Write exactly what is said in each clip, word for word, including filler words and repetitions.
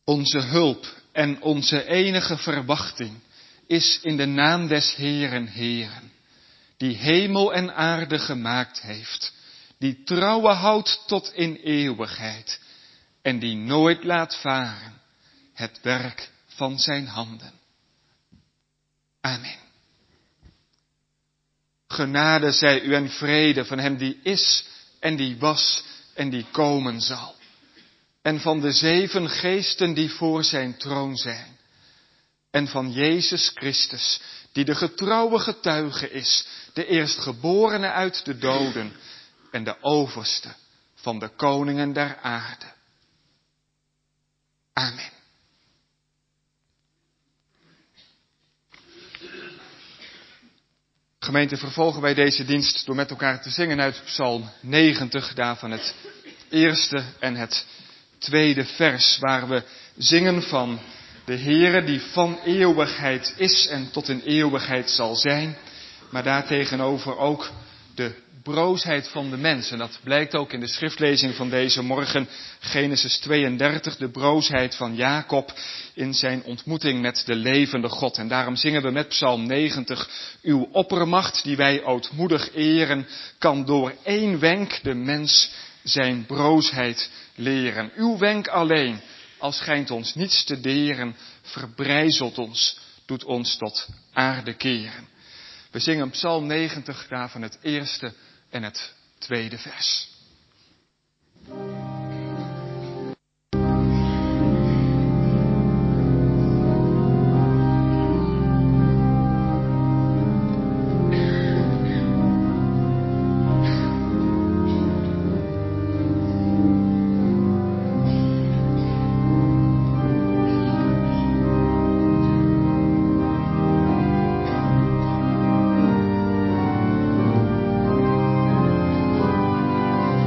Onze hulp en onze enige verwachting is in de naam des Heeren, Heeren, die hemel en aarde gemaakt heeft, die trouwe houdt tot in eeuwigheid en die nooit laat varen het werk van zijn handen. Amen. Genade zij u en vrede van hem die is en die was en die komen zal. En van de zeven geesten die voor zijn troon zijn. En van Jezus Christus, die de getrouwe getuige is, de eerstgeborene uit de doden en de overste van de koningen der aarde. Amen. Gemeente, vervolgen wij deze dienst door met elkaar te zingen uit Psalm negentig, daarvan het eerste en het tweede vers, waar we zingen van de Heere die van eeuwigheid is en tot in eeuwigheid zal zijn, maar daartegenover ook de broosheid van de mens. En dat blijkt ook in de schriftlezing van deze morgen, Genesis tweeëndertig, de broosheid van Jacob in zijn ontmoeting met de levende God. En daarom zingen we met Psalm negentig, uw oppermacht die wij ootmoedig eren, kan door één wenk de mens zijn broosheid leren. Uw wenk alleen, al schijnt ons niets te deren, verbrijzelt ons, doet ons tot aarde keren. We zingen Psalm negentig, daarvan het eerste en het tweede vers. Amen.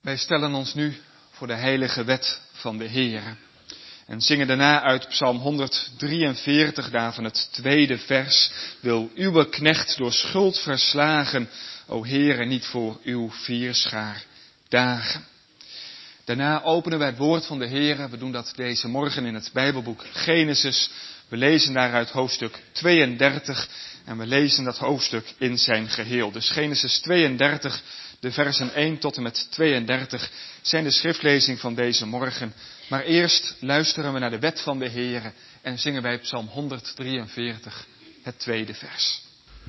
Wij stellen ons nu voor de heilige wet van de Heere en zingen daarna uit Psalm honderddrieënveertig, daarvan het tweede vers. Wil uw knecht door schuld verslagen, o Heere, niet voor uw vierschaar dagen. Daarna openen wij het woord van de Heere. We doen dat deze morgen in het Bijbelboek Genesis. We lezen daaruit hoofdstuk tweeëndertig en we lezen dat hoofdstuk in zijn geheel. Dus Genesis tweeëndertig, de versen één tot en met tweeëndertig zijn de schriftlezing van deze morgen. Maar eerst luisteren we naar de wet van de Heere en zingen wij Psalm honderddrieënveertig, het tweede vers.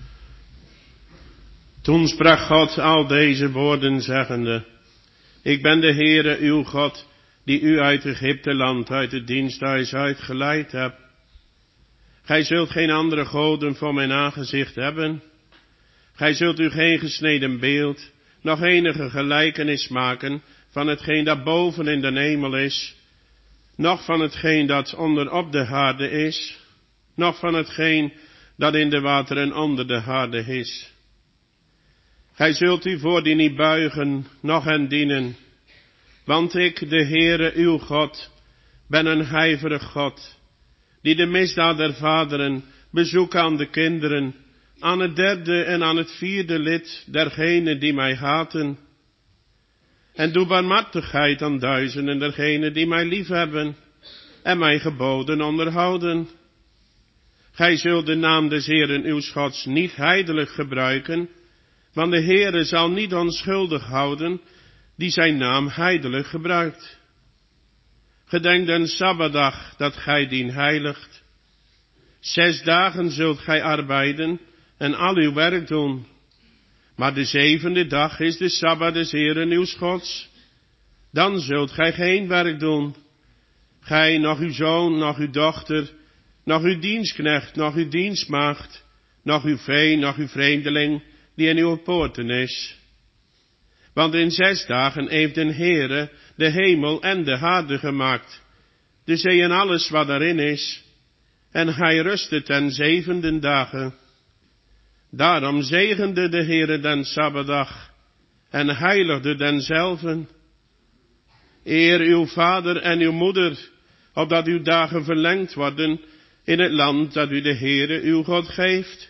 Toen sprak God al deze woorden zeggende: Ik ben de Heere uw God, die u uit Egypte land, uit het diensthuis uitgeleid hebt. Gij zult geen andere goden voor mijn aangezicht hebben. Gij zult u geen gesneden beeld, nog enige gelijkenis maken van hetgeen dat boven in de hemel is, noch van hetgeen dat onder op de aarde is, noch van hetgeen dat in de wateren onder de aarde is. Gij zult u voor die niet buigen, noch hen dienen, want ik, de Heere uw God, ben een huiverig God, die de misdaad der vaderen bezoekt aan de kinderen, aan het derde en aan het vierde lid dergenen die mij haten. En doe barmhartigheid aan duizenden dergenen die mij liefhebben en mijn geboden onderhouden. Gij zult de naam des Heeren uw Gods niet heidelijk gebruiken, want de Heere zal niet onschuldig houden die zijn naam heidelijk gebruikt. Gedenk den Sabbatdag dat gij dien heiligt. Zes dagen zult gij arbeiden en al uw werk doen. Maar de zevende dag is de Sabbat des Heeren uw Gods. Dan zult gij geen werk doen. Gij, nog uw zoon, nog uw dochter, nog uw dienstknecht, nog uw dienstmaagd, nog uw vee, nog uw vreemdeling, die in uw poorten is. Want in zes dagen heeft de Heere de hemel en de aarde gemaakt, de zee en alles wat daarin is, en hij rustte ten zevende dagen. Daarom zegende de Heere den Sabbatdag, en heiligde denzelven. Eer uw vader en uw moeder, opdat uw dagen verlengd worden in het land dat u de Heere uw God geeft.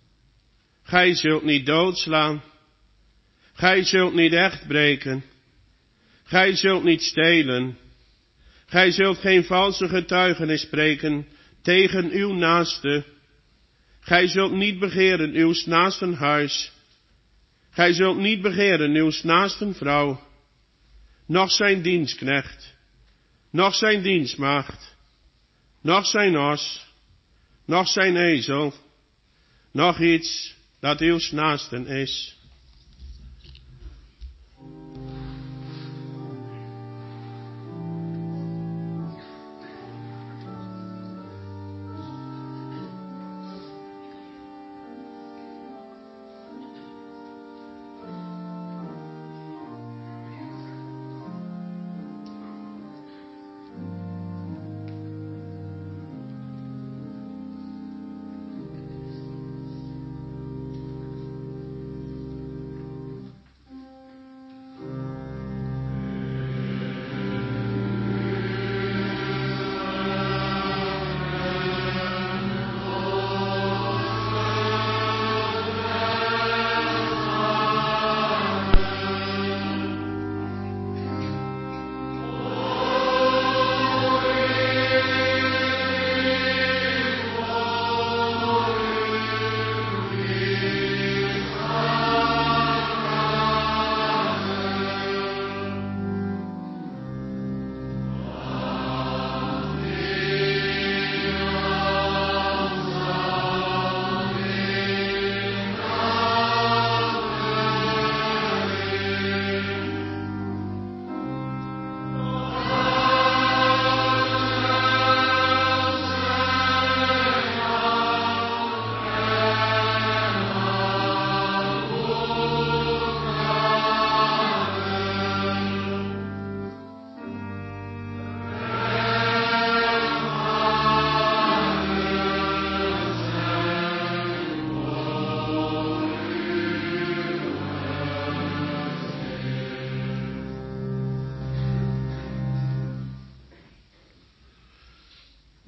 Gij zult niet doodslaan. Gij zult niet echt breken. Gij zult niet stelen. Gij zult geen valse getuigenis spreken tegen uw naaste. Gij zult niet begeren uw naasten huis. Gij zult niet begeren uw naasten vrouw, noch zijn dienstknecht, noch zijn dienstmaagd, noch zijn os, noch zijn ezel, noch iets dat uw naasten is.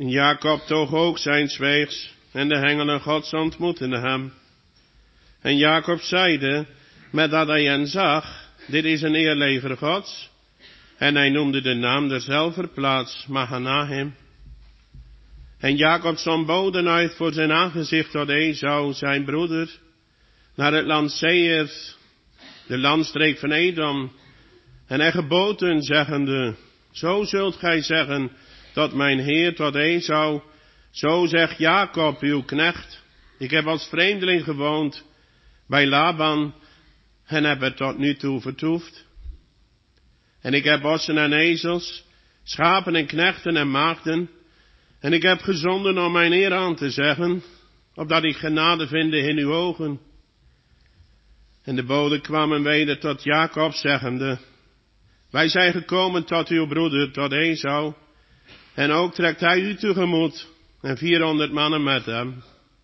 En Jacob toog ook zijn weegs, en de engelen Gods ontmoetten hem. En Jacob zeide, met dat hij hen zag, dit is een eerleger Gods. En hij noemde de naam derzelfde plaats Mahanaim. En Jacob zond boden uit voor zijn aangezicht tot Esau, zijn broeder, naar het land Seir, de landstreek van Edom. En hij gebood hun, zeggende, zo zult gij zeggen tot mijn heer, tot Esau, zo zegt Jacob, uw knecht, ik heb als vreemdeling gewoond bij Laban en heb er tot nu toe vertoefd. En ik heb ossen en ezels, schapen en knechten en maagden, en ik heb gezonden om mijn eer aan te zeggen, opdat ik genade vinde in uw ogen. En de boden kwamen weder tot Jacob, zeggende, wij zijn gekomen tot uw broeder, tot Esau, en ook trekt hij u tegemoet, en vierhonderd mannen met hem.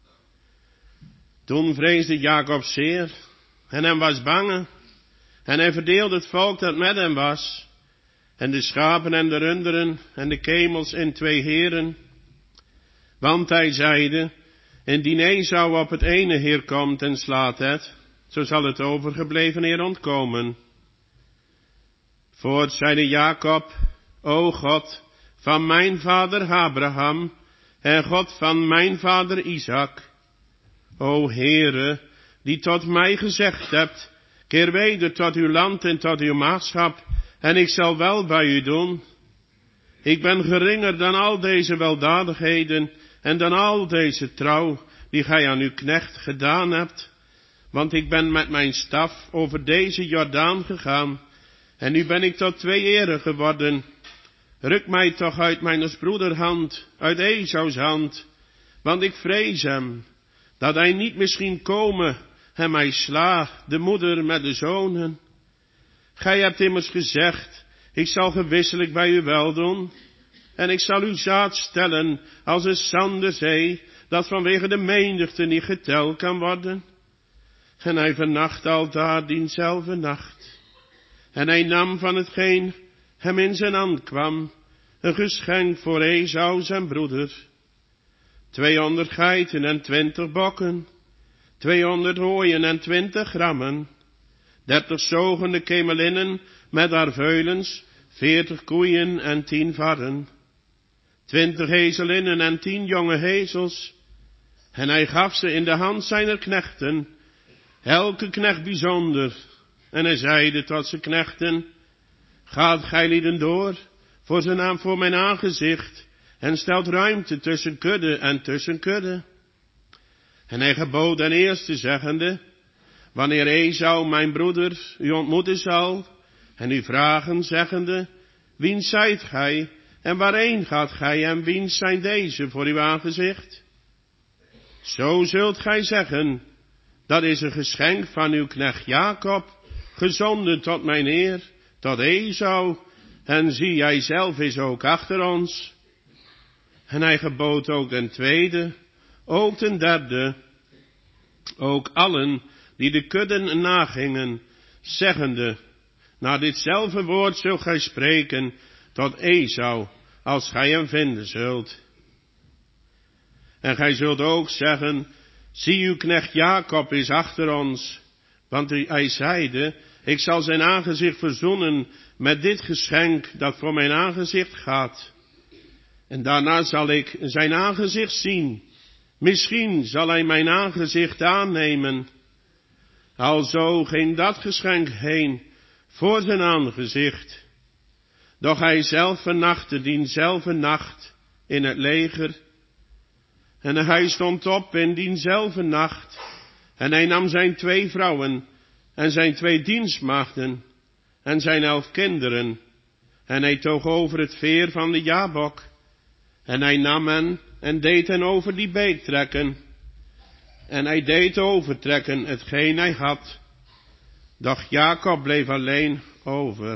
Toen vreesde Jacob zeer, en hem was bange, en hij verdeelde het volk dat met hem was, en de schapen en de runderen, en de kemels in twee heren. Want hij zeide, indien Esau op het ene heer komt en slaat het, zo zal het overgebleven heer ontkomen. Voort zeide Jacob, o God, van mijn vader Abraham, en God van mijn vader Isaac. O Heere, die tot mij gezegd hebt, keer weder tot uw land en tot uw maatschap, en ik zal wel bij u doen. Ik ben geringer dan al deze weldadigheden, en dan al deze trouw, die gij aan uw knecht gedaan hebt. Want ik ben met mijn staf over deze Jordaan gegaan, en nu ben ik tot twee ere geworden. Ruk mij toch uit mijn broeder hand, uit Esau's hand, want ik vrees hem, dat hij niet misschien komen en mij sla, de moeder met de zonen. Gij hebt immers gezegd, ik zal gewisselijk bij u weldoen, en ik zal uw zaad stellen als een zanderzee, dat vanwege de menigte niet geteld kan worden. En hij vernacht aldaar dienzelfde nacht. En hij nam van hetgeen hem in zijn hand kwam, een geschenk voor Esau zijn broeder. Tweehonderd geiten en twintig bokken, tweehonderd hooien en twintig rammen, dertig zogende kemelinnen met haar veulens, veertig koeien en tien varren, twintig ezelinnen en tien jonge ezels. En hij gaf ze in de hand zijner knechten, elke knecht bijzonder. En hij zeide tot zijn knechten, gaat gij lieden door, voor zijn naam voor mijn aangezicht, en stelt ruimte tussen kudde en tussen kudde. En hij gebood den eerste, zeggende, wanneer Esau, mijn broeder, u ontmoeten zal, en u vragen, zeggende, wiens zijt gij, en waarheen gaat gij, en wiens zijn deze voor uw aangezicht? Zo zult gij zeggen, dat is een geschenk van uw knecht Jacob, gezonden tot mijn eer, tot Esau, en zie, hij zelf is ook achter ons. En hij gebood ook den tweede, ook den derde, ook allen die de kudden nagingen, zeggende, naar ditzelfde woord zult gij spreken tot Esau, als gij hem vinden zult. En gij zult ook zeggen, zie, uw knecht Jacob is achter ons, want hij zeide, ik zal zijn aangezicht verzoenen met dit geschenk dat voor mijn aangezicht gaat. En daarna zal ik zijn aangezicht zien. Misschien zal hij mijn aangezicht aannemen. Alzo ging dat geschenk heen voor zijn aangezicht. Doch hij zelf vernachtte diezelfde nacht in het leger. En hij stond op in diezelfde nacht. En hij nam zijn twee vrouwen en zijn twee dienstmaagden en zijn elf kinderen. En hij toog over het veer van de Jabok. En hij nam hen en deed hen over die beek trekken. En hij deed overtrekken hetgeen hij had. Doch Jacob bleef alleen over.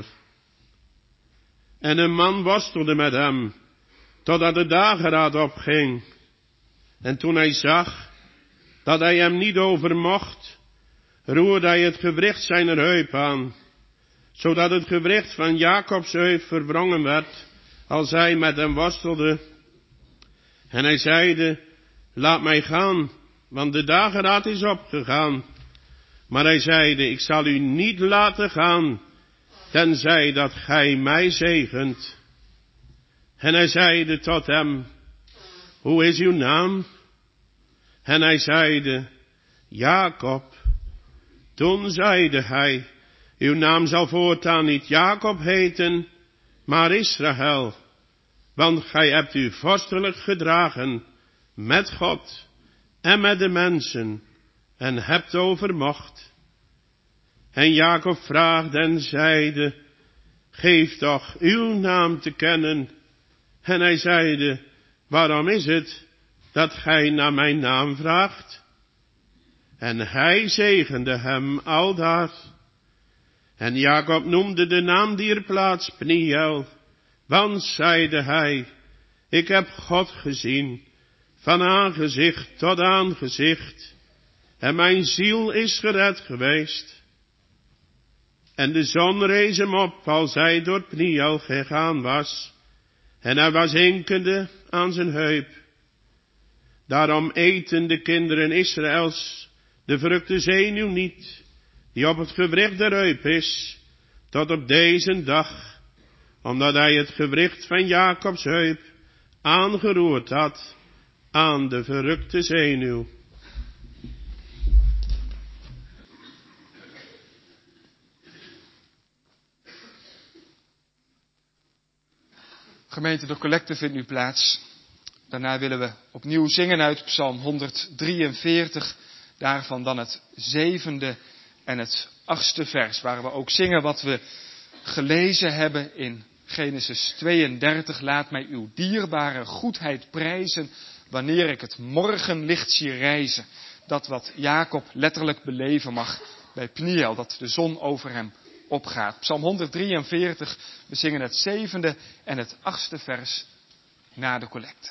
En een man worstelde met hem, totdat de dageraad opging. En toen hij zag dat hij hem niet over mocht, roerde hij het gewricht zijner heup aan, zodat het gewricht van Jacobs heup verwrongen werd, als hij met hem worstelde. En hij zeide, laat mij gaan, want de dageraad is opgegaan. Maar hij zeide, ik zal u niet laten gaan, tenzij dat gij mij zegent. En hij zeide tot hem, hoe is uw naam? En hij zeide, Jacob. Toen zeide hij, uw naam zal voortaan niet Jacob heten, maar Israël. Want gij hebt u vorstelijk gedragen met God en met de mensen en hebt overmocht. En Jacob vraagde en zeide, geef toch uw naam te kennen. En hij zeide, waarom is het dat gij naar mijn naam vraagt? En hij zegende hem aldaar. En Jacob noemde de naam dier plaats Peniel, want zeide hij, ik heb God gezien, van aangezicht tot aangezicht, en mijn ziel is gered geweest. En de zon rees hem op, als hij door Peniel gegaan was, en hij was hinkende aan zijn heup. Daarom eten de kinderen Israëls de vruchte zenuw niet, die op het gewricht der heup is, tot op deze dag, omdat hij het gewricht van Jacobs heup aangeroerd had aan de verrukte zenuw. Gemeente, de collecte vindt nu plaats. Daarna willen we opnieuw zingen uit Psalm honderddrieënveertig, daarvan dan het zevende en het achtste vers, waar we ook zingen wat we gelezen hebben in Genesis tweeëndertig. Laat mij uw dierbare goedheid prijzen, wanneer ik het morgenlicht zie rijzen. Dat wat Jacob letterlijk beleven mag bij Peniel, dat de zon over hem opgaat. Psalm honderddrieënveertig, we zingen het zevende en het achtste vers na de collecte.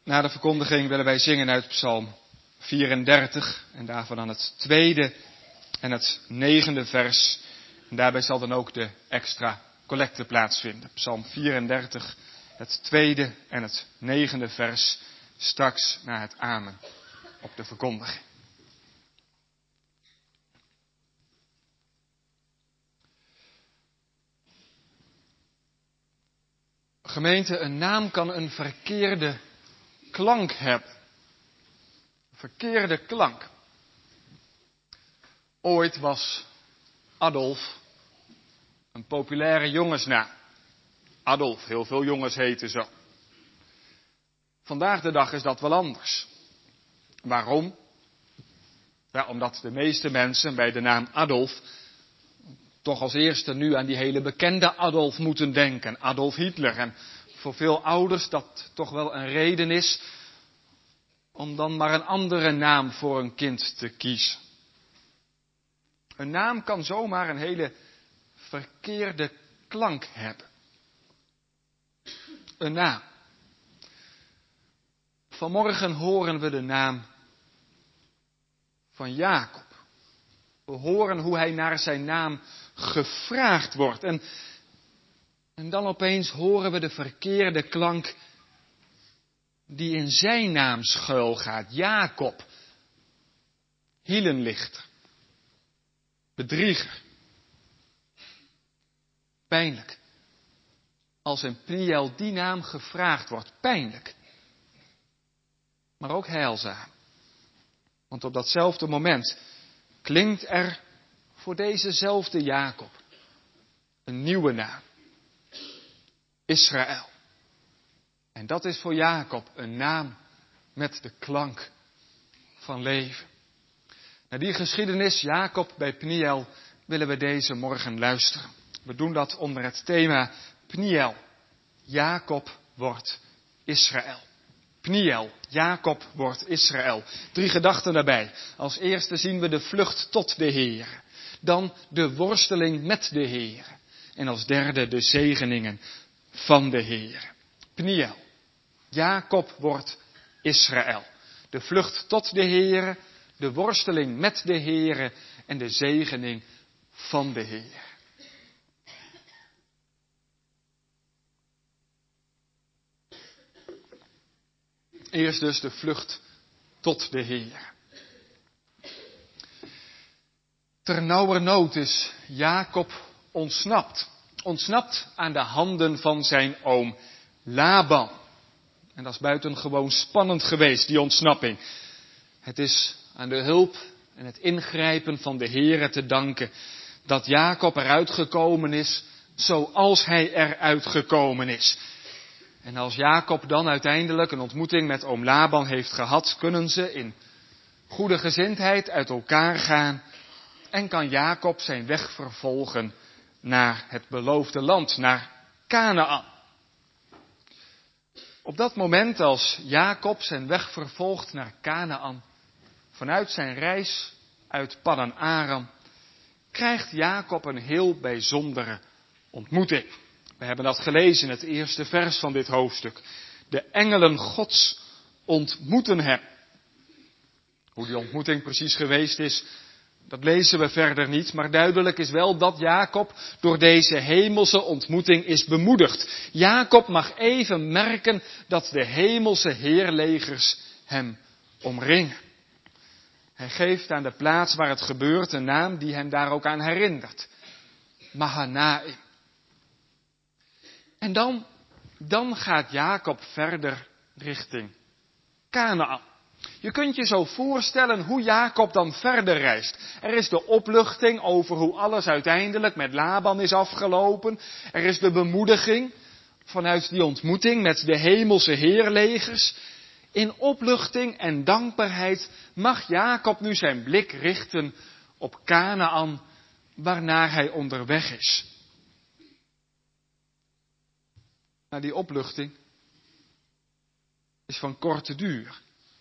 Na de verkondiging willen wij zingen uit Psalm vierendertig en daarvan dan het tweede en het negende vers. En daarbij zal dan ook de extra collecte plaatsvinden. Psalm vierendertig, het tweede en het negende vers, straks na het amen op de verkondiging. Gemeente, een naam kan een verkeerde klank hebben. Verkeerde klank. Ooit was Adolf een populaire jongensnaam. Adolf, heel veel jongens heten zo. Vandaag de dag is dat wel anders. Waarom? Ja, omdat de meeste mensen bij de naam Adolf toch als eerste nu aan die hele bekende Adolf moeten denken. Adolf Hitler. En voor veel ouders dat toch wel een reden is om dan maar een andere naam voor een kind te kiezen. Een naam kan zomaar een hele verkeerde klank hebben. Een naam. Vanmorgen horen we de naam van Jacob. We horen hoe hij naar zijn naam gevraagd wordt. En, en dan opeens horen we de verkeerde klank die in zijn naam schuil gaat. Jacob. Hielenlichter. Bedrieger. Pijnlijk. Als in Pniel die naam gevraagd wordt. Pijnlijk. Maar ook heilzaam. Want op datzelfde moment klinkt er voor dezezelfde Jacob een nieuwe naam. Israël. En dat is voor Jacob een naam met de klank van leven. Naar die geschiedenis, Jacob bij Pniel, willen we deze morgen luisteren. We doen dat onder het thema Pniel. Jacob wordt Israël. Pniel, Jacob wordt Israël. Drie gedachten daarbij. Als eerste zien we de vlucht tot de Heer. Dan de worsteling met de Heer. En als derde de zegeningen van de Heer. Pniel, Jacob wordt Israël. De vlucht tot de Heer, de worsteling met de Heer en de zegening van de Heer. Eerst dus de vlucht tot de Heer. Ternauwernood is Jacob ontsnapt. Ontsnapt aan de handen van zijn oom Laban. En dat is buitengewoon spannend geweest, die ontsnapping. Het is aan de hulp en het ingrijpen van de Heere te danken dat Jacob eruit gekomen is zoals hij eruit gekomen is. En als Jacob dan uiteindelijk een ontmoeting met oom Laban heeft gehad, kunnen ze in goede gezindheid uit elkaar gaan en kan Jacob zijn weg vervolgen naar het beloofde land, naar Kanaan. Op dat moment als Jacob zijn weg vervolgt naar Kanaan, vanuit zijn reis uit Paddan Aram, krijgt Jacob een heel bijzondere ontmoeting. We hebben dat gelezen in het eerste vers van dit hoofdstuk. De engelen Gods ontmoeten hem. Hoe die ontmoeting precies geweest is, dat lezen we verder niet. Maar duidelijk is wel dat Jacob door deze hemelse ontmoeting is bemoedigd. Jacob mag even merken dat de hemelse heerlegers hem omringen. Hij geeft aan de plaats waar het gebeurt een naam die hem daar ook aan herinnert. Mahanaim. En dan, dan gaat Jacob verder richting Kanaan. Je kunt je zo voorstellen hoe Jacob dan verder reist. Er is de opluchting over hoe alles uiteindelijk met Laban is afgelopen. Er is de bemoediging vanuit die ontmoeting met de hemelse heerlegers. In opluchting en dankbaarheid mag Jacob nu zijn blik richten op Kanaan, waarnaar hij onderweg is. Maar die opluchting is van korte duur.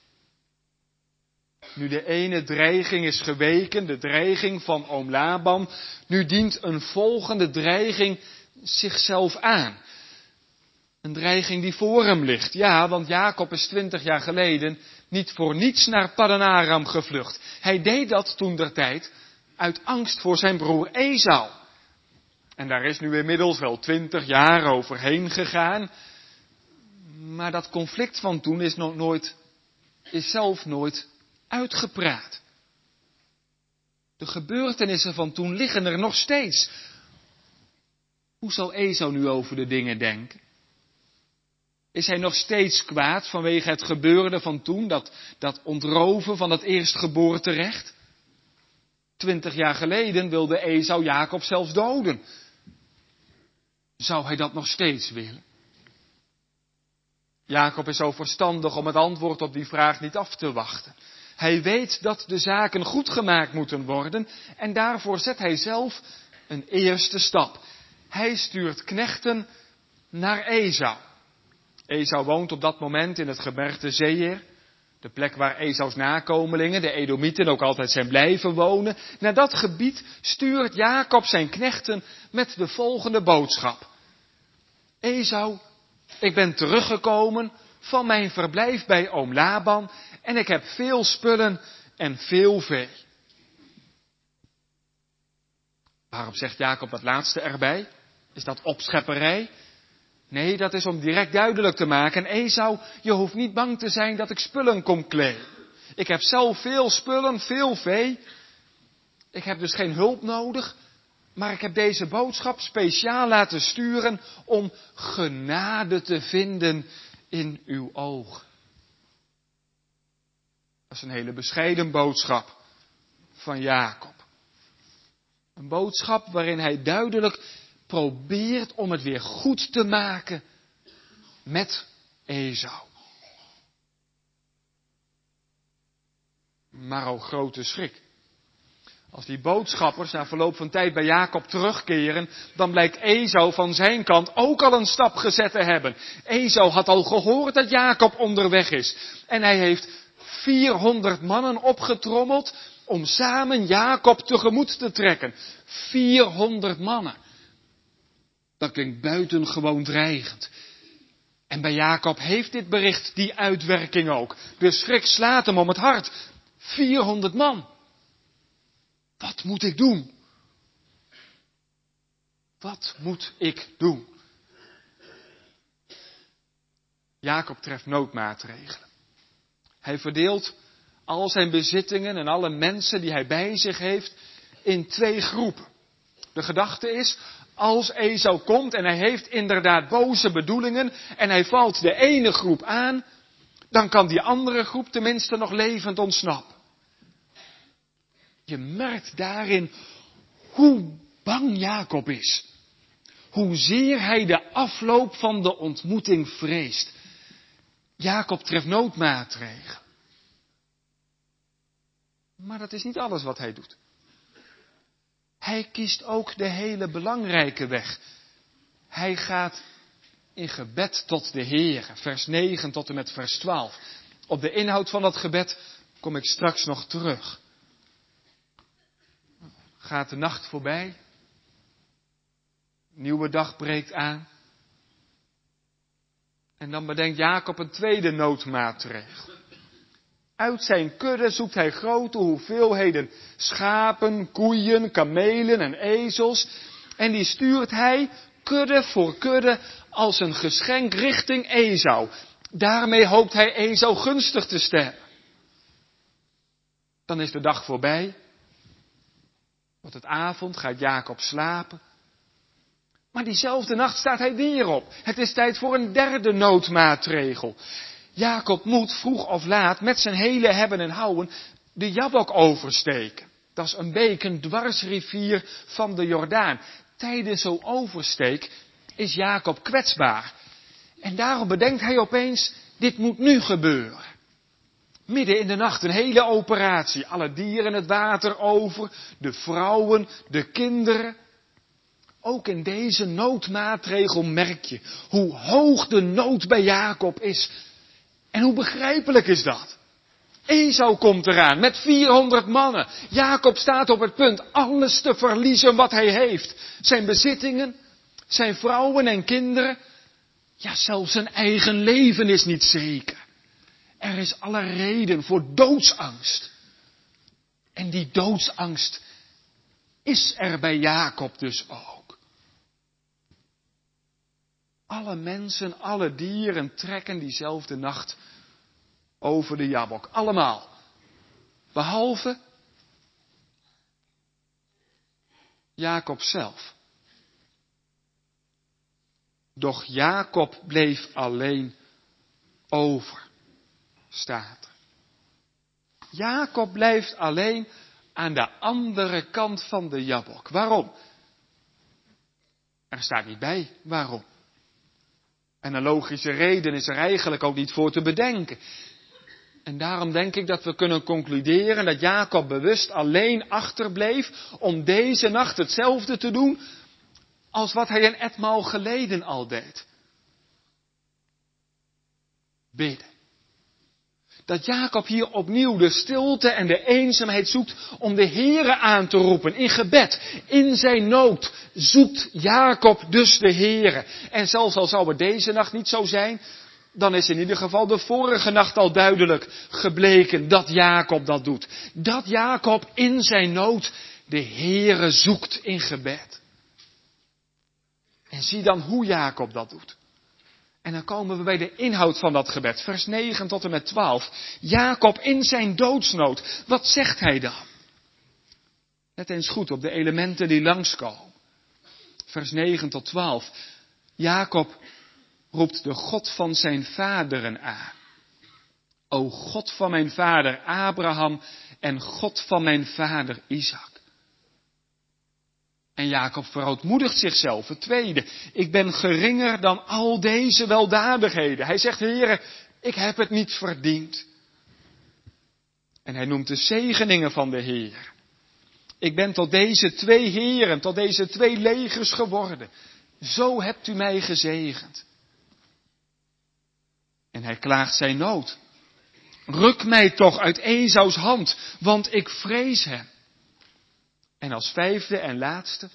Nu de ene dreiging is geweken, de dreiging van oom Laban, nu dient een volgende dreiging zichzelf aan. Een dreiging die voor hem ligt. Ja, want Jacob is twintig jaar geleden niet voor niets naar Paddan Aram gevlucht. Hij deed dat toentertijd uit angst voor zijn broer Esau. En daar is nu inmiddels wel twintig jaar overheen gegaan. Maar dat conflict van toen is nog nooit, is zelf nooit uitgepraat. De gebeurtenissen van toen liggen er nog steeds. Hoe zal Esau nu over de dingen denken? Is hij nog steeds kwaad vanwege het gebeurde van toen, dat, dat ontroven van het eerstgeboorterecht? Twintig jaar geleden wilde Esau Jacob zelfs doden. Zou hij dat nog steeds willen? Jacob is zo verstandig om het antwoord op die vraag niet af te wachten. Hij weet dat de zaken goed gemaakt moeten worden en daarvoor zet hij zelf een eerste stap. Hij stuurt knechten naar Esau. Esau woont op dat moment in het gebergte Seir, de plek waar Esaus nakomelingen, de Edomieten, ook altijd zijn blijven wonen. Naar dat gebied stuurt Jacob zijn knechten met de volgende boodschap. Esau, ik ben teruggekomen van mijn verblijf bij oom Laban en ik heb veel spullen en veel vee. Waarom zegt Jacob dat laatste erbij? Is dat opschepperij? Nee, dat is om direct duidelijk te maken. Esau, je hoeft niet bang te zijn dat ik spullen kom kleden. Ik heb zelf veel spullen, veel vee. Ik heb dus geen hulp nodig. Maar ik heb deze boodschap speciaal laten sturen om genade te vinden in uw ogen. Dat is een hele bescheiden boodschap van Jacob. Een boodschap waarin hij duidelijk probeert om het weer goed te maken met Esau. Maar o grote schrik. Als die boodschappers na verloop van tijd bij Jacob terugkeren, dan blijkt Esau van zijn kant ook al een stap gezet te hebben. Esau had al gehoord dat Jacob onderweg is. En hij heeft vierhonderd mannen opgetrommeld om samen Jacob tegemoet te trekken. vierhonderd mannen. Dat klinkt buitengewoon dreigend. En bij Jacob heeft dit bericht die uitwerking ook. De schrik slaat hem om het hart. vierhonderd man. Wat moet ik doen? Wat moet ik doen? Jacob treft noodmaatregelen. Hij verdeelt al zijn bezittingen en alle mensen die hij bij zich heeft in twee groepen. De gedachte is, als Esau komt en hij heeft inderdaad boze bedoelingen en hij valt de ene groep aan, dan kan die andere groep tenminste nog levend ontsnappen. Je merkt daarin hoe bang Jacob is. Hoezeer hij de afloop van de ontmoeting vreest. Jacob treft noodmaatregelen. Maar dat is niet alles wat hij doet. Hij kiest ook de hele belangrijke weg. Hij gaat in gebed tot de Heer. Vers negen tot en met vers twaalf. Op de inhoud van dat gebed kom ik straks nog terug. Gaat de nacht voorbij. Nieuwe dag breekt aan. En dan bedenkt Jacob een tweede noodmaatregel. Uit zijn kudde zoekt hij grote hoeveelheden schapen, koeien, kamelen en ezels. En die stuurt hij kudde voor kudde als een geschenk richting Esau. Daarmee hoopt hij Esau gunstig te stemmen. Dan is de dag voorbij. Wordt het avond, gaat Jacob slapen. Maar diezelfde nacht staat hij weer op. Het is tijd voor een derde noodmaatregel. Jacob moet vroeg of laat met zijn hele hebben en houden de Jabok oversteken. Dat is een beek, een dwarsrivier van de Jordaan. Tijdens zo'n oversteek is Jacob kwetsbaar. En daarom bedenkt hij opeens, dit moet nu gebeuren. Midden in de nacht, een hele operatie. Alle dieren het water over, de vrouwen, de kinderen. Ook in deze noodmaatregel merk je hoe hoog de nood bij Jacob is. En hoe begrijpelijk is dat? Esau komt eraan met vierhonderd mannen. Jacob staat op het punt alles te verliezen wat hij heeft. Zijn bezittingen, zijn vrouwen en kinderen. Ja, zelfs zijn eigen leven is niet zeker. Er is alle reden voor doodsangst. En die doodsangst is er bij Jacob dus ook. Alle mensen, alle dieren trekken diezelfde nacht over de Jabok. Allemaal. Behalve Jacob zelf. Doch Jacob bleef alleen over, staat er. Jacob blijft alleen aan de andere kant van de Jabok. Waarom? Er staat niet bij waarom. En een logische reden is er eigenlijk ook niet voor te bedenken. En daarom denk ik dat we kunnen concluderen dat Jacob bewust alleen achterbleef om deze nacht hetzelfde te doen als wat hij een etmaal geleden al deed. Bidden. Dat Jacob hier opnieuw de stilte en de eenzaamheid zoekt om de Heere aan te roepen in gebed. In zijn nood zoekt Jacob dus de Heere. En zelfs al zou het deze nacht niet zo zijn, dan is in ieder geval de vorige nacht al duidelijk gebleken dat Jacob dat doet. Dat Jacob in zijn nood de Heere zoekt in gebed. En zie dan hoe Jacob dat doet. En dan komen we bij de inhoud van dat gebed. Vers negen tot en met twaalf. Jacob in zijn doodsnood. Wat zegt hij dan? Let eens goed op de elementen die langskomen. Vers negen tot twaalf. Jacob roept de God van zijn vaderen aan. O God van mijn vader Abraham en God van mijn vader Isaac. En Jacob verootmoedigt zichzelf. Het tweede, ik ben geringer dan al deze weldadigheden. Hij zegt, Heere, ik heb het niet verdiend. En hij noemt de zegeningen van de Heer. Ik ben tot deze twee heren, tot deze twee legers geworden. Zo hebt u mij gezegend. En hij klaagt zijn nood. Ruk mij toch uit Esaus hand, want ik vrees hem. En als vijfde en laatste,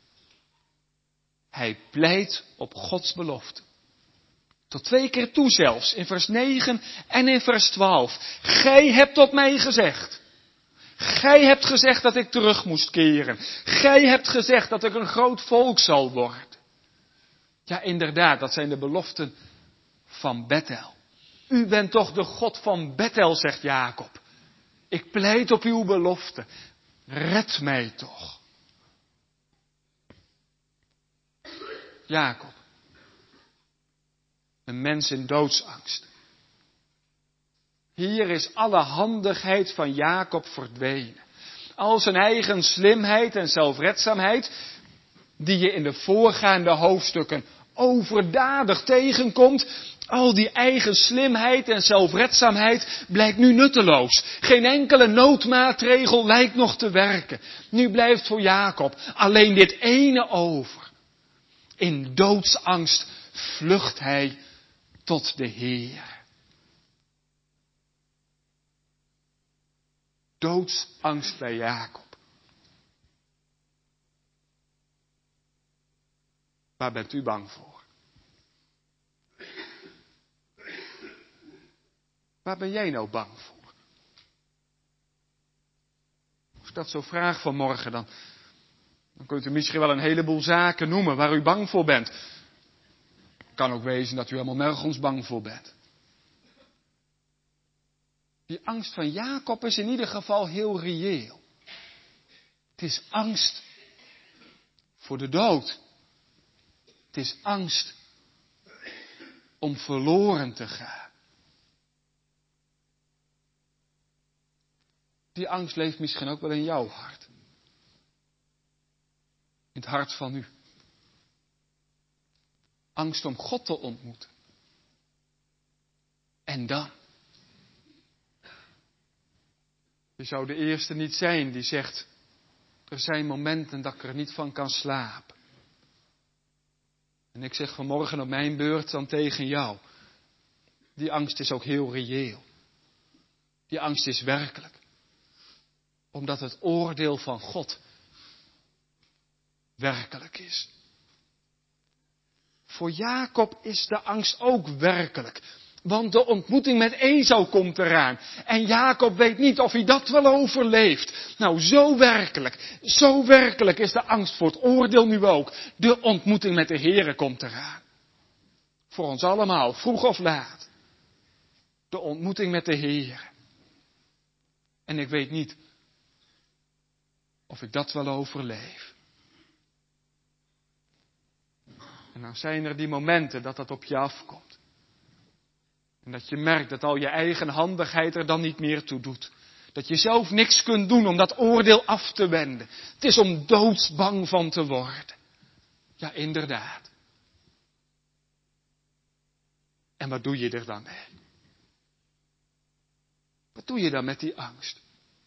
hij pleit op Gods belofte. Tot twee keer toe zelfs, in vers negen en in vers twaalf. Gij hebt tot mij gezegd. Gij hebt gezegd dat ik terug moest keren. Gij hebt gezegd dat ik een groot volk zal worden. Ja, inderdaad, dat zijn de beloften van Bethel. U bent toch de God van Bethel, zegt Jacob. Ik pleit op uw belofte. Red mij toch. Jacob. Een mens in doodsangst. Hier is alle handigheid van Jacob verdwenen. Al zijn eigen slimheid en zelfredzaamheid, die je in de voorgaande hoofdstukken overdadig tegenkomt, al die eigen slimheid en zelfredzaamheid blijkt nu nutteloos. Geen enkele noodmaatregel lijkt nog te werken. Nu blijft voor Jacob alleen dit ene over. In doodsangst vlucht hij tot de Heer. Doodsangst bij Jacob. Waar bent u bang voor? Waar ben jij nou bang voor? Als ik dat zo vraag vanmorgen, dan, dan kunt u misschien wel een heleboel zaken noemen waar u bang voor bent. Het kan ook wezen dat u helemaal nergens bang voor bent. Die angst van Jacob is in ieder geval heel reëel. Het is angst voor de dood. Het is angst om verloren te gaan. Die angst leeft misschien ook wel in jouw hart. In het hart van u. Angst om God te ontmoeten. En dan? Je zou de eerste niet zijn die zegt, er zijn momenten dat ik er niet van kan slapen. En ik zeg vanmorgen op mijn beurt dan tegen jou, die angst is ook heel reëel. Die angst is werkelijk. Omdat het oordeel van God werkelijk is. voor Jacob is de angst ook werkelijk. Want de ontmoeting met Esau komt eraan. En Jacob weet niet of hij dat wel overleeft. Nou, zo werkelijk, zo werkelijk is de angst voor het oordeel nu ook. De ontmoeting met de Heere komt eraan. Voor ons allemaal, vroeg of laat. De ontmoeting met de Heere. En ik weet niet of ik dat wel overleef. En dan zijn er die momenten dat dat op je afkomt. En dat je merkt dat al je eigen handigheid er dan niet meer toe doet. Dat je zelf niks kunt doen om dat oordeel af te wenden. Het is om doodsbang van te worden. Ja, inderdaad. En wat doe je er dan mee? Wat doe je dan met die angst?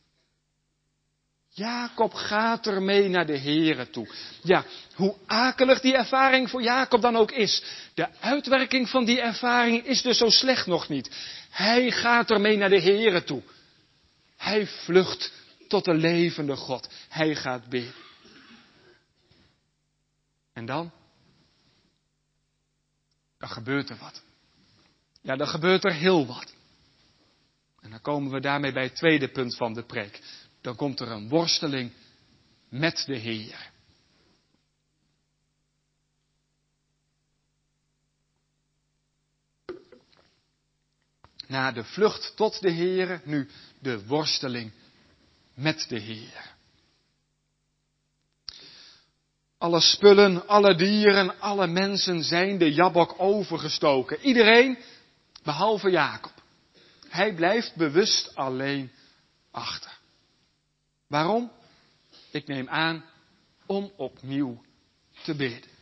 Jacob gaat ermee naar de Heere toe. Ja, hoe akelig die ervaring voor Jacob dan ook is. De uitwerking van die ervaring is dus zo slecht nog niet. Hij gaat ermee naar de Heere toe. Hij vlucht tot de levende God. Hij gaat bidden. En dan? Dan gebeurt er wat. Ja, dan gebeurt er heel wat. En dan komen we daarmee bij het tweede punt van de preek. Dan komt er een worsteling met de Heer. Na de vlucht tot de Heer, nu de worsteling met de Heer. Alle spullen, alle dieren, alle mensen zijn de Jabbok overgestoken. Iedereen, behalve Jacob. Hij blijft bewust alleen achter. Waarom? Ik neem aan om opnieuw te bidden.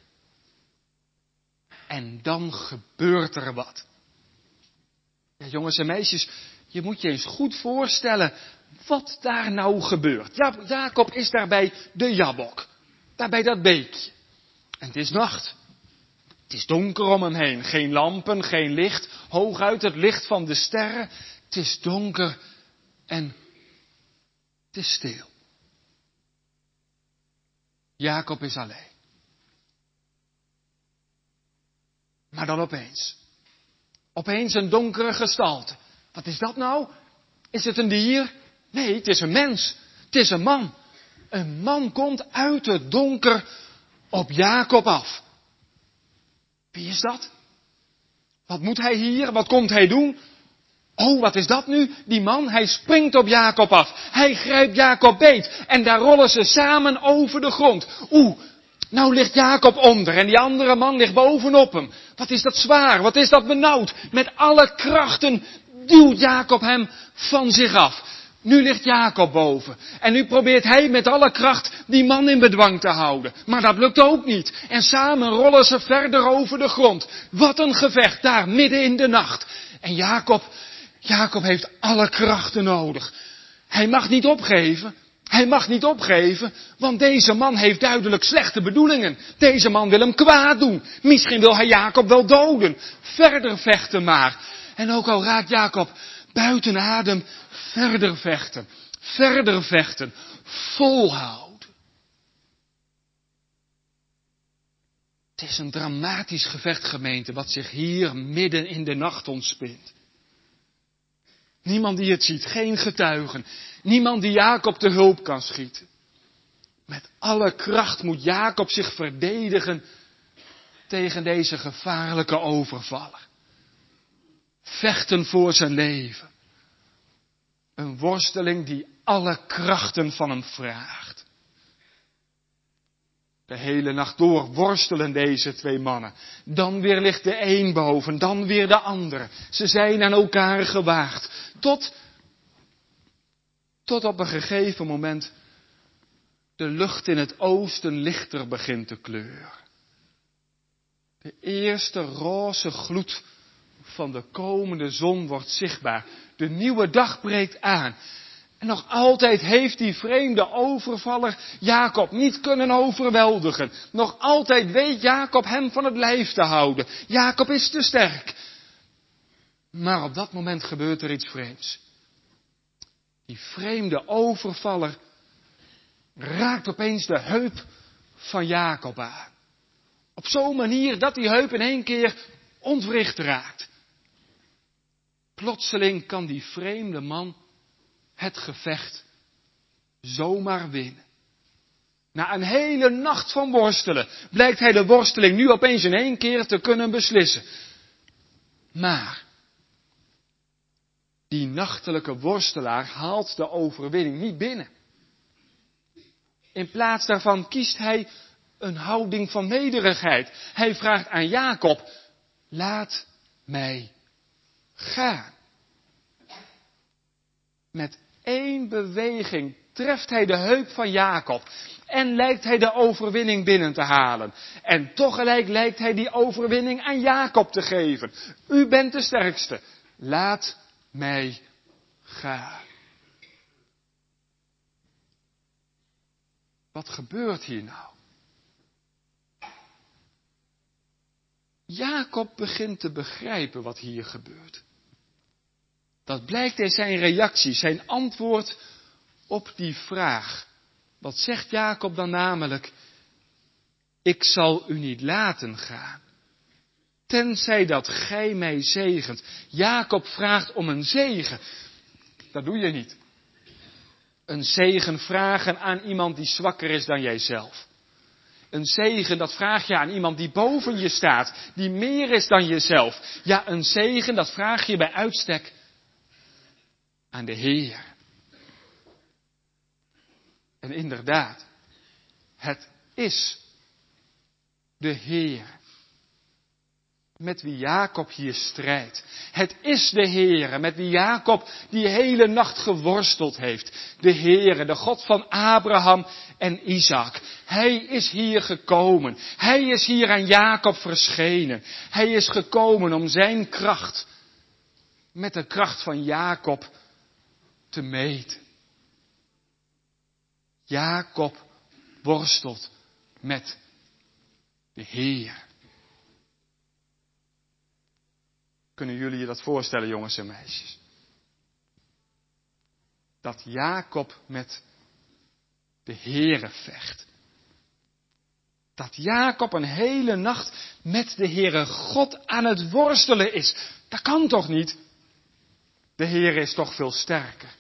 En dan gebeurt er wat. Ja, jongens en meisjes, je moet je eens goed voorstellen wat daar nou gebeurt. Ja, Jacob is daar bij de Jabbok. Daar bij dat beekje. En het is nacht. Het is donker om hem heen. Geen lampen, geen licht. Hooguit het licht van de sterren. Het is donker en het is stil. Jacob is alleen. Maar dan opeens. Opeens een donkere gestalte. Wat is dat nou? Is het een dier? Nee, het is een mens. Het is een man. Een man komt uit het donker op Jacob af. Wie is dat? Wat moet hij hier? Wat komt hij doen? Oh, wat is dat nu? Die man, hij springt op Jacob af. Hij grijpt Jacob beet. En daar rollen ze samen over de grond. Oeh, nou ligt Jacob onder en die andere man ligt bovenop hem. Wat is dat zwaar, wat is dat benauwd. Met alle krachten duwt Jacob hem van zich af. Nu ligt Jacob boven. En nu probeert hij met alle kracht die man in bedwang te houden. Maar dat lukt ook niet. En samen rollen ze verder over de grond. Wat een gevecht daar midden in de nacht. En Jacob, Jacob heeft alle krachten nodig. Hij mag niet opgeven. Hij mag niet opgeven, want deze man heeft duidelijk slechte bedoelingen. Deze man wil hem kwaad doen. Misschien wil hij Jacob wel doden. Verder vechten maar. En ook al raakt Jacob buiten adem, verder vechten. Verder vechten. Volhouden. Het is een dramatisch gevecht, gemeente, wat zich hier midden in de nacht ontspint. Niemand die het ziet, geen getuigen. Niemand die Jacob te hulp kan schieten. Met alle kracht moet Jacob zich verdedigen tegen deze gevaarlijke overvaller. Vechten voor zijn leven. Een worsteling die alle krachten van hem vraagt. De hele nacht door worstelen deze twee mannen. Dan weer ligt de een boven, dan weer de andere. Ze zijn aan elkaar gewaagd. Tot, tot op een gegeven moment de lucht in het oosten lichter begint te kleuren. De eerste roze gloed van de komende zon wordt zichtbaar. De nieuwe dag breekt aan. En nog altijd heeft die vreemde overvaller Jacob niet kunnen overweldigen. Nog altijd weet Jacob hem van het lijf te houden. Jacob is te sterk. Maar op dat moment gebeurt er iets vreemds. Die vreemde overvaller raakt opeens de heup van Jacob aan. Op zo'n manier dat die heup in één keer ontwricht raakt. Plotseling kan die vreemde man het gevecht zomaar winnen. Na een hele nacht van worstelen blijkt hij de worsteling nu opeens in één keer te kunnen beslissen. Maar die nachtelijke worstelaar haalt de overwinning niet binnen. In plaats daarvan kiest hij een houding van nederigheid. Hij vraagt aan Jacob, laat mij gaan. Met één beweging treft hij de heup van Jacob en lijkt hij de overwinning binnen te halen. En tegelijk lijkt hij die overwinning aan Jacob te geven. U bent de sterkste, laat mij gaan. Wat gebeurt hier nou? Jacob begint te begrijpen wat hier gebeurt. Dat blijkt in zijn reactie, zijn antwoord op die vraag. Wat zegt Jacob dan namelijk? Ik zal u niet laten gaan, tenzij dat gij mij zegent. Jacob vraagt om een zegen. Dat doe je niet. Een zegen vragen aan iemand die zwakker is dan jijzelf. Een zegen, dat vraag je aan iemand die boven je staat, die meer is dan jezelf. Ja, een zegen, dat vraag je bij uitstek aan de Heer. En inderdaad, het is de Heer met wie Jacob hier strijdt. Het is de Heere met wie Jacob die hele nacht geworsteld heeft. De Heere, de God van Abraham en Isaac. Hij is hier gekomen. Hij is hier aan Jacob verschenen. Hij is gekomen om zijn kracht met de kracht van Jacob te meten. Jacob worstelt met de Heer. Kunnen jullie je dat voorstellen, jongens en meisjes? Dat Jacob met de Heere vecht. Dat Jacob een hele nacht met de Heere God aan het worstelen is. Dat kan toch niet? De Heere is toch veel sterker.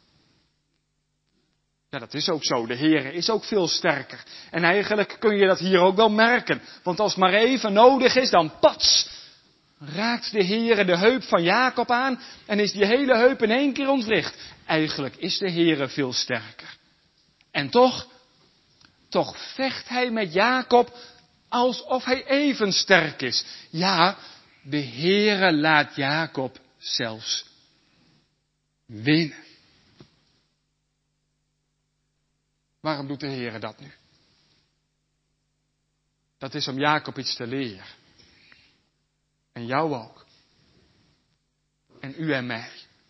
Ja, dat is ook zo. De Heere is ook veel sterker. En eigenlijk kun je dat hier ook wel merken. Want als het maar even nodig is, dan pats, raakt de Heere de heup van Jacob aan en is die hele heup in één keer ontwricht. Eigenlijk is de Heere veel sterker. En toch, toch vecht hij met Jacob alsof hij even sterk is. Ja, de Heere laat Jacob zelfs winnen. Waarom doet de Heere dat nu? Dat is om Jacob iets te leren. En jou ook. En u en mij.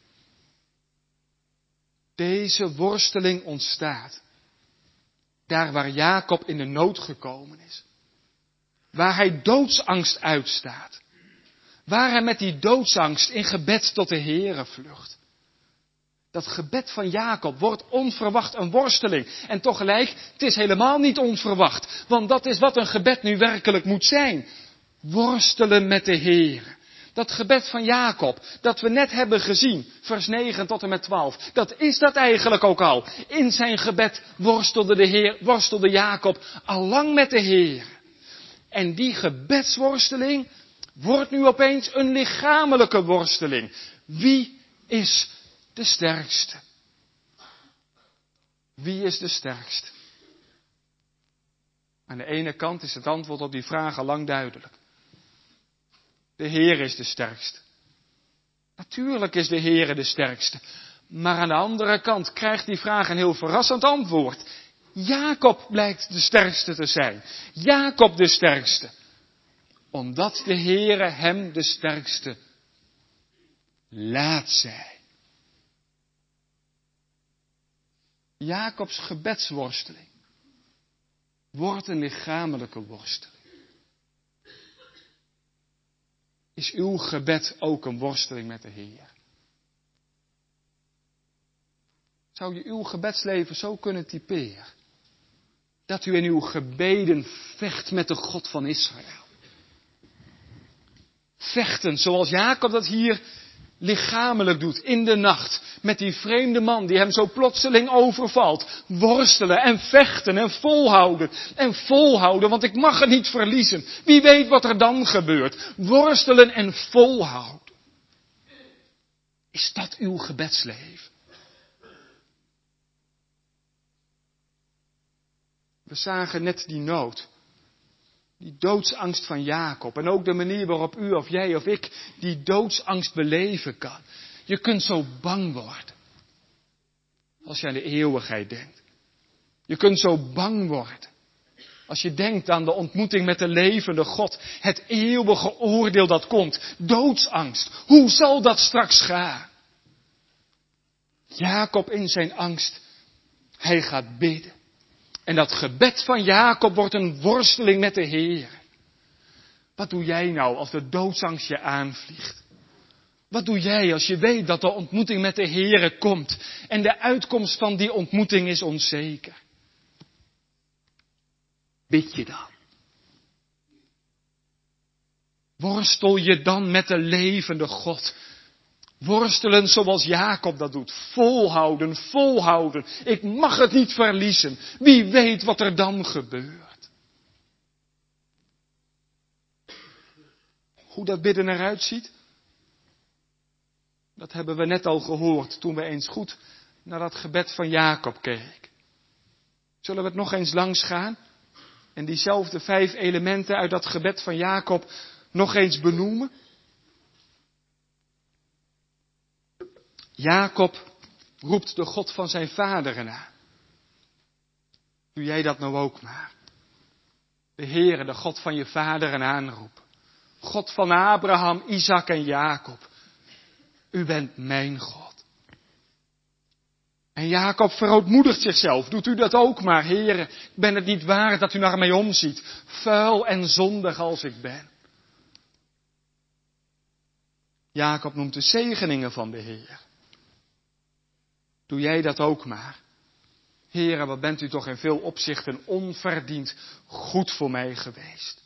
Deze worsteling ontstaat daar waar Jacob in de nood gekomen is. Waar hij doodsangst uitstaat. Waar hij met die doodsangst in gebed tot de Heere vlucht. Dat gebed van Jacob wordt onverwacht een worsteling. En tegelijk, het is helemaal niet onverwacht. Want dat is wat een gebed nu werkelijk moet zijn. Worstelen met de Heer. Dat gebed van Jacob, dat we net hebben gezien, vers negen tot en met twaalf. Dat is dat eigenlijk ook al. In zijn gebed worstelde, de Heer, worstelde Jacob al lang met de Heer. En die gebedsworsteling wordt nu opeens een lichamelijke worsteling. Wie is de sterkste? Wie is de sterkste? Aan de ene kant is het antwoord op die vraag al lang duidelijk. De Heer is de sterkste. Natuurlijk is de Heer de sterkste. Maar aan de andere kant krijgt die vraag een heel verrassend antwoord. Jacob blijkt de sterkste te zijn. Jacob de sterkste. Omdat de Heer hem de sterkste laat zijn. Jacobs gebedsworsteling wordt een lichamelijke worsteling. Is uw gebed ook een worsteling met de Heer? Zou je uw gebedsleven zo kunnen typeren? dat u in uw gebeden vecht met de God van Israël. Vechten zoals Jacob dat hier lichamelijk doet in de nacht met die vreemde man die hem zo plotseling overvalt. Worstelen en vechten en volhouden en volhouden, want ik mag het niet verliezen. Wie weet wat er dan gebeurt. Worstelen en volhouden. Is dat uw gebedsleven? We zagen net die nood. Die doodsangst van Jacob. En ook de manier waarop u of jij of ik die doodsangst beleven kan. Je kunt zo bang worden. Als je aan de eeuwigheid denkt. Je kunt zo bang worden. Als je denkt aan de ontmoeting met de levende God. Het eeuwige oordeel dat komt. Doodsangst. Hoe zal dat straks gaan? Jacob in zijn angst. Hij gaat bidden. En dat gebed van Jacob wordt een worsteling met de Heer. Wat doe jij nou als de doodsangst je aanvliegt? Wat doe jij als je weet dat de ontmoeting met de Heer komt en de uitkomst van die ontmoeting is onzeker? Bid je dan? Worstel je dan met de levende God? Worstelen zoals Jacob dat doet. Volhouden, volhouden. Ik mag het niet verliezen. Wie weet wat er dan gebeurt. Hoe dat bidden eruit ziet? Dat hebben we net al gehoord toen we eens goed naar dat gebed van Jacob keken. Zullen we het nog eens langs gaan? En diezelfde vijf elementen uit dat gebed van Jacob nog eens benoemen? Jacob roept de God van zijn vaderen aan. Doe jij dat nou ook maar. De Heere, de God van je vaderen aanroepen. God van Abraham, Isaac en Jacob. U bent mijn God. En Jacob verootmoedigt zichzelf. Doet u dat ook maar, Heere. Ik ben het niet waard dat u naar mij omziet. Vuil en zondig als ik ben. Jacob noemt de zegeningen van de Heer. Doe jij dat ook maar. Heere, wat bent u toch in veel opzichten onverdiend goed voor mij geweest.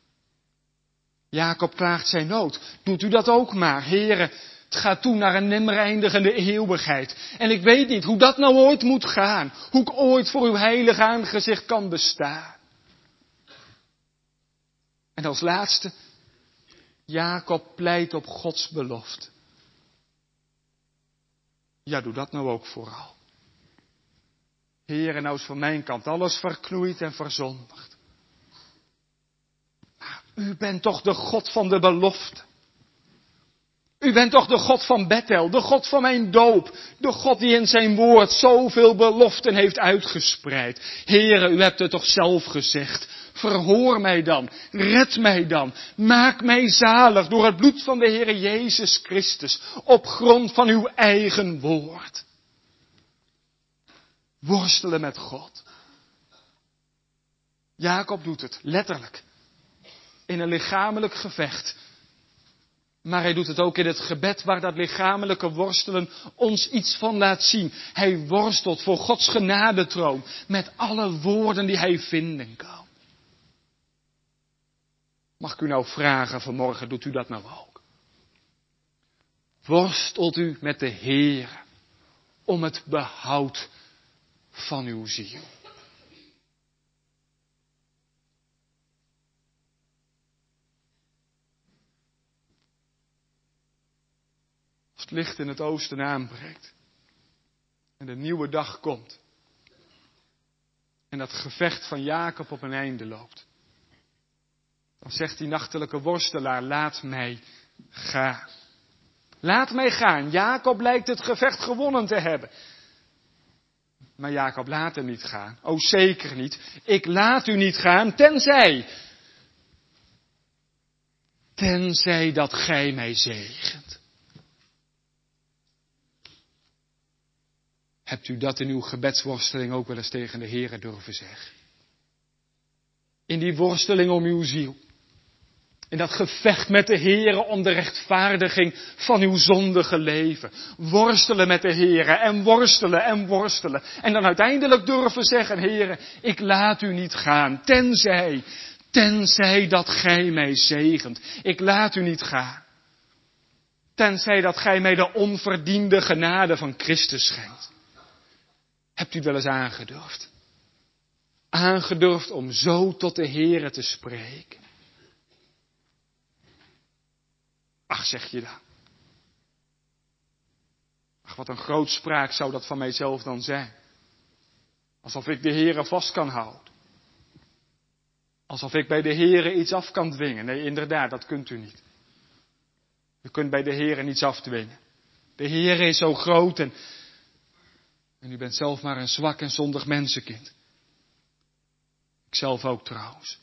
Jacob klaagt zijn nood. Doet u dat ook maar. Heere, het gaat toe naar een nimmer eindigende eeuwigheid. En ik weet niet hoe dat nou ooit moet gaan. Hoe ik ooit voor uw heilig aangezicht kan bestaan. En als laatste, Jacob pleit op Gods belofte. Ja, doe dat nou ook vooral. Heere, nou is van mijn kant alles verknoeid en verzondigd. Maar u bent toch de God van de belofte. U bent toch de God van Bethel, de God van mijn doop. De God die in zijn woord zoveel beloften heeft uitgespreid. Heere, u hebt het toch zelf gezegd. Verhoor mij dan, red mij dan, maak mij zalig door het bloed van de Heere Jezus Christus, op grond van uw eigen woord. Worstelen met God. Jacob doet het, letterlijk, in een lichamelijk gevecht. Maar hij doet het ook in het gebed waar dat lichamelijke worstelen ons iets van laat zien. Hij worstelt voor Gods genadetroon met alle woorden die hij vinden kan. Mag ik u nou vragen vanmorgen, doet u dat nou ook? Worstelt u met de Heer om het behoud van uw ziel? Als het licht in het oosten aanbreekt en de nieuwe dag komt en dat gevecht van Jacob op een einde loopt, dan zegt die nachtelijke worstelaar, laat mij gaan. Laat mij gaan. Jacob lijkt het gevecht gewonnen te hebben. Maar Jacob laat hem niet gaan. O, zeker niet. Ik laat u niet gaan, tenzij. Tenzij dat gij mij zegent. Hebt u dat in uw gebedsworsteling ook wel eens tegen de Heere durven zeggen? In die worsteling om uw ziel. In dat gevecht met de Heere om de rechtvaardiging van uw zondige leven. Worstelen met de Heere en worstelen en worstelen. En dan uiteindelijk durven zeggen, Heere, ik laat u niet gaan. Tenzij, tenzij dat gij mij zegent. Ik laat u niet gaan. Tenzij dat gij mij de onverdiende genade van Christus schenkt. Hebt u wel eens aangedurfd? Aangedurfd om zo tot de Heere te spreken? Ach, zeg je dan. Ach, wat een grootspraak zou dat van mijzelf dan zijn. Alsof ik de Heere vast kan houden. Alsof ik bij de Heere iets af kan dwingen. Nee, inderdaad, dat kunt u niet. U kunt bij de Heere niets afdwingen. De Heere is zo groot en, en u bent zelf maar een zwak en zondig mensenkind. Ikzelf ook trouwens.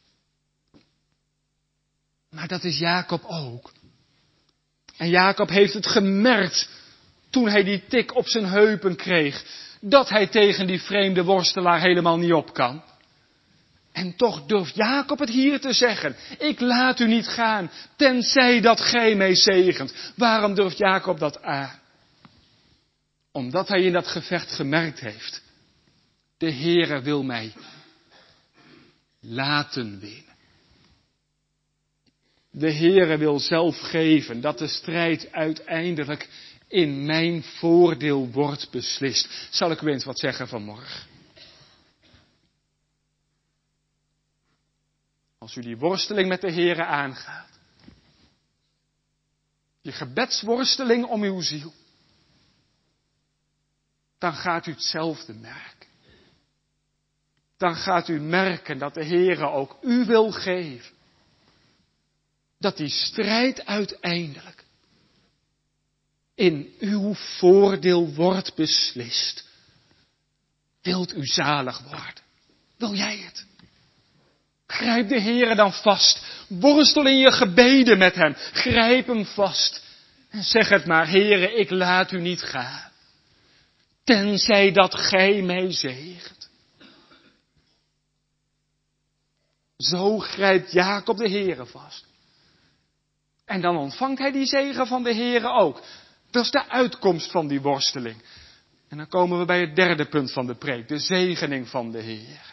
Maar dat is Jacob ook. En Jacob heeft het gemerkt toen hij die tik op zijn heupen kreeg, dat hij tegen die vreemde worstelaar helemaal niet op kan. En toch durft Jacob het hier te zeggen. Ik laat u niet gaan, tenzij dat gij mij zegent. Waarom durft Jacob dat aan? Omdat hij in dat gevecht gemerkt heeft. De Heere wil mij laten winnen. De Heere wil zelf geven dat de strijd uiteindelijk in mijn voordeel wordt beslist. Zal ik u eens wat zeggen vanmorgen? Als u die worsteling met de Heere aangaat. Die gebedsworsteling om uw ziel. Dan gaat u hetzelfde merken. Dan gaat u merken dat de Heere ook u wil geven. Dat die strijd uiteindelijk in uw voordeel wordt beslist. Wilt u zalig worden? Wil jij het? Grijp de Heere dan vast. Worstel in je gebeden met hem. Grijp hem vast. En zeg het maar, Heere, ik laat u niet gaan. Tenzij dat gij mij zegent. Zo grijpt Jacob de Heere vast. En dan ontvangt hij die zegen van de Heere ook. Dat is de uitkomst van die worsteling. En dan komen we bij het derde punt van de preek. De zegening van de Heere.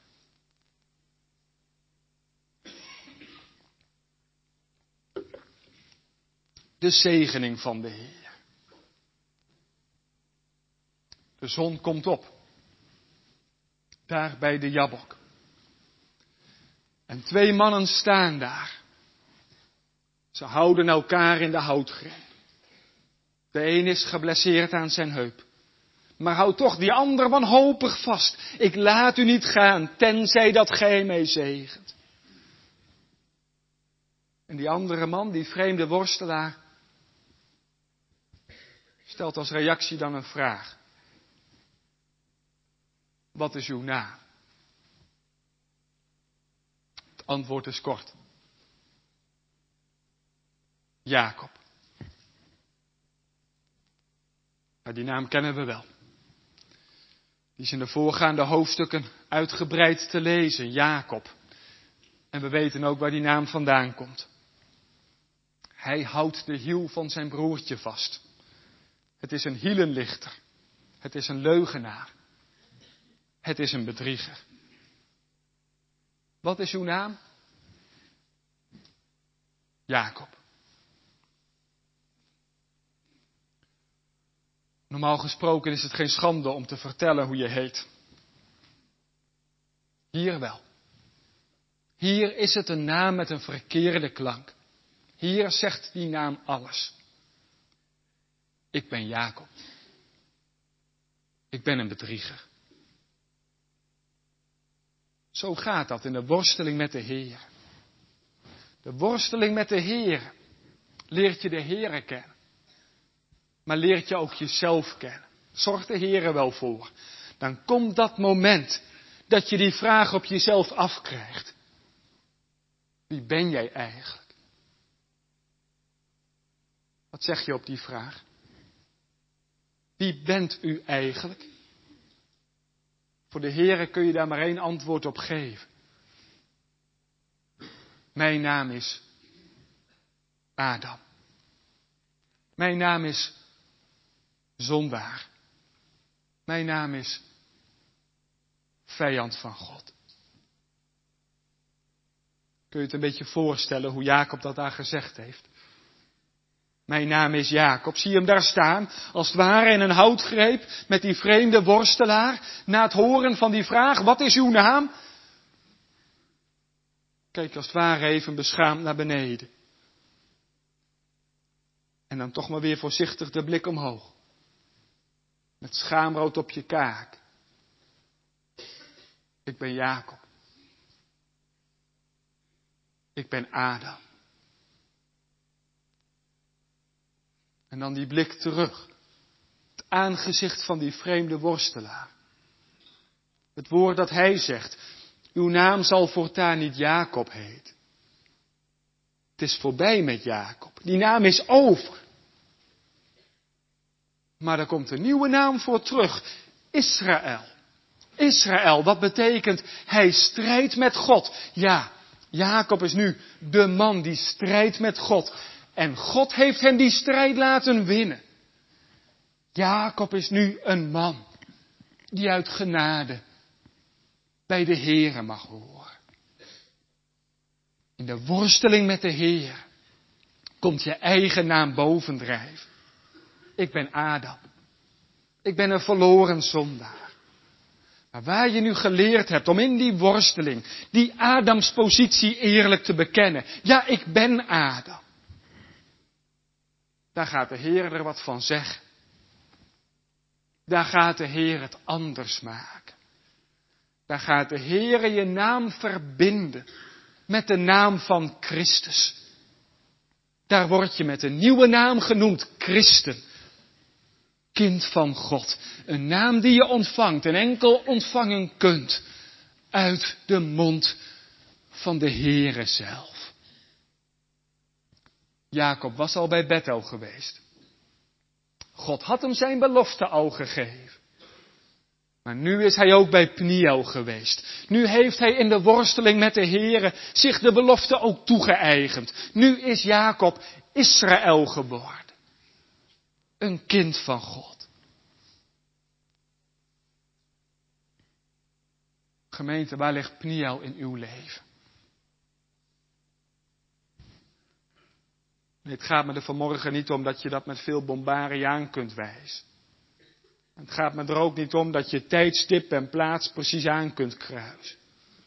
De zegening van de Heer. De zon komt op. Daar bij de Jabbok. En twee mannen staan daar. Ze houden elkaar in de houtgreep. De een is geblesseerd aan zijn heup. Maar houd toch die ander wanhopig vast. Ik laat u niet gaan, tenzij dat gij mij zegent. En die andere man, die vreemde worstelaar, stelt als reactie dan een vraag. Wat is uw naam? Het antwoord is kort. Jacob. Maar die naam kennen we wel. Die is in de voorgaande hoofdstukken uitgebreid te lezen. Jacob. En we weten ook waar die naam vandaan komt. Hij houdt de hiel van zijn broertje vast. Het is een hielenlichter. Het is een leugenaar. Het is een bedrieger. Wat is uw naam? Jacob. Normaal gesproken is het geen schande om te vertellen hoe je heet. Hier wel. Hier is het een naam met een verkeerde klank. Hier zegt die naam alles. Ik ben Jacob. Ik ben een bedrieger. Zo gaat dat in de worsteling met de Heer. De worsteling met de Heer leert je de Heere kennen. Maar leert je ook jezelf kennen. Zorgt de Heere wel voor. Dan komt dat moment dat je die vraag op jezelf afkrijgt. Wie ben jij eigenlijk? Wat zeg je op die vraag? Wie bent u eigenlijk? Voor de Heere kun je daar maar één antwoord op geven. Mijn naam is Adam. Mijn naam is zondaar. Mijn naam is vijand van God. Kun je het een beetje voorstellen hoe Jacob dat daar gezegd heeft? Mijn naam is Jacob. Zie je hem daar staan, als het ware in een houtgreep met die vreemde worstelaar. Na het horen van die vraag, wat is uw naam? Kijk als het ware even beschaamd naar beneden. En dan toch maar weer voorzichtig de blik omhoog. Met schaamrood op je kaak. Ik ben Jacob. Ik ben Adam. En dan die blik terug. Het aangezicht van die vreemde worstelaar. Het woord dat hij zegt. Uw naam zal voortaan niet Jacob heten. Het is voorbij met Jacob. Die naam is over. Maar er komt een nieuwe naam voor terug. Israël. Israël, dat betekent hij strijdt met God. Ja, Jacob is nu de man die strijdt met God. En God heeft hem die strijd laten winnen. Jacob is nu een man die uit genade bij de Heere mag horen. In de worsteling met de Heer komt je eigen naam bovendrijven. Ik ben Adam. Ik ben een verloren zondaar. Maar waar je nu geleerd hebt om in die worsteling, die Adams positie eerlijk te bekennen. Ja, ik ben Adam. Daar gaat de Heer er wat van zeggen. Daar gaat de Heer het anders maken. Daar gaat de Heer je naam verbinden met de naam van Christus. Daar word je met een nieuwe naam genoemd, Christen. Kind van God. Een naam die je ontvangt en enkel ontvangen kunt uit de mond van de Heere zelf. Jacob was al bij Bethel geweest. God had hem zijn belofte al gegeven. Maar nu is hij ook bij Pniel geweest. Nu heeft hij in de worsteling met de Heere zich de belofte ook toegeëigend. Nu is Jacob Israël geworden. Een kind van God. Gemeente, waar ligt Pniel in uw leven? Nee, het gaat me er vanmorgen niet om dat je dat met veel bombarie aan kunt wijzen. Het gaat me er ook niet om dat je tijdstip en plaats precies aan kunt kruisen.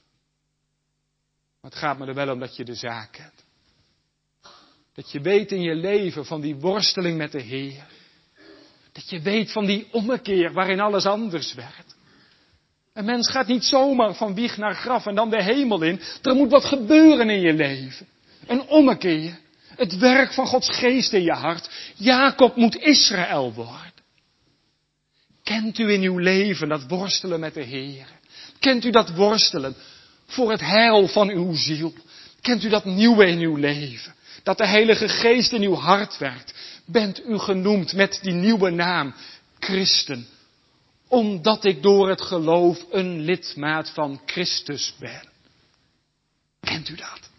Maar het gaat me er wel om dat je de zaak kent. Dat je weet in je leven van die worsteling met de Heer. Dat je weet van die ommekeer waarin alles anders werd. Een mens gaat niet zomaar van wieg naar graf en dan de hemel in. Er moet wat gebeuren in je leven. Een ommekeer. Het werk van Gods geest in je hart. Jacob moet Israël worden. Kent u in uw leven dat worstelen met de Heer? Kent u dat worstelen voor het heil van uw ziel? Kent u dat nieuwe in uw leven? Dat de Heilige Geest in uw hart werkt? Bent u genoemd met die nieuwe naam, Christen? Omdat ik door het geloof een lidmaat van Christus ben. Kent u dat?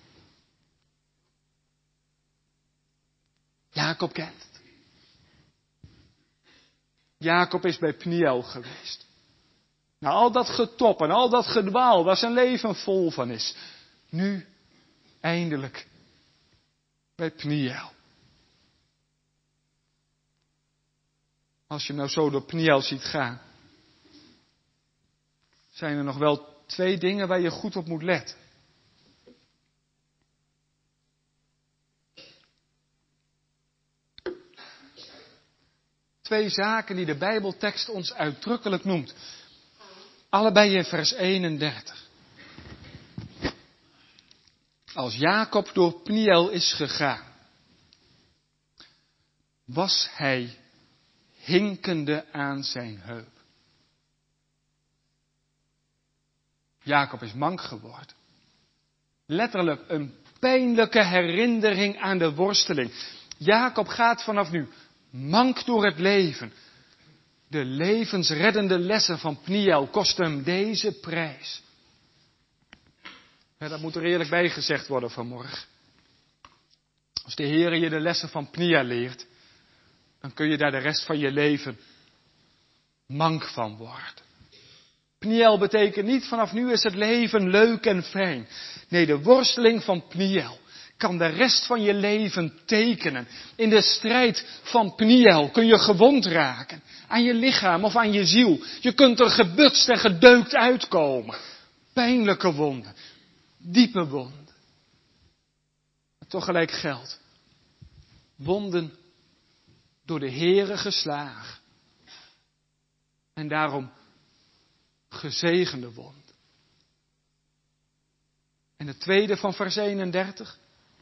Jacob kent het. Jacob is bij Pniel geweest. Na al dat getop en al dat gedwaal waar zijn leven vol van is. Nu, eindelijk, bij Pniel. Als je hem nou zo door Pniel ziet gaan. Zijn er nog wel twee dingen waar je goed op moet letten. Twee zaken die de Bijbeltekst ons uitdrukkelijk noemt. Allebei in vers eenendertig. Als Jacob door Pniel is gegaan, was hij hinkende aan zijn heup. Jacob is mank geworden. Letterlijk een pijnlijke herinnering aan de worsteling. Jacob gaat vanaf nu mank door het leven. De levensreddende lessen van Pniel kosten hem deze prijs. Ja, dat moet er eerlijk bij gezegd worden vanmorgen. Als de Heer je de lessen van Pniel leert, dan kun je daar de rest van je leven mank van worden. Pniel betekent niet vanaf nu is het leven leuk en fijn. Nee, de worsteling van Pniel kan de rest van je leven tekenen. In de strijd van Pniel kun je gewond raken. Aan je lichaam of aan je ziel. Je kunt er gebutst en gedeukt uitkomen. Pijnlijke wonden. Diepe wonden. Maar tegelijk geldt. Wonden door de Heere geslagen. En daarom gezegende wond. En het tweede van vers eenendertig.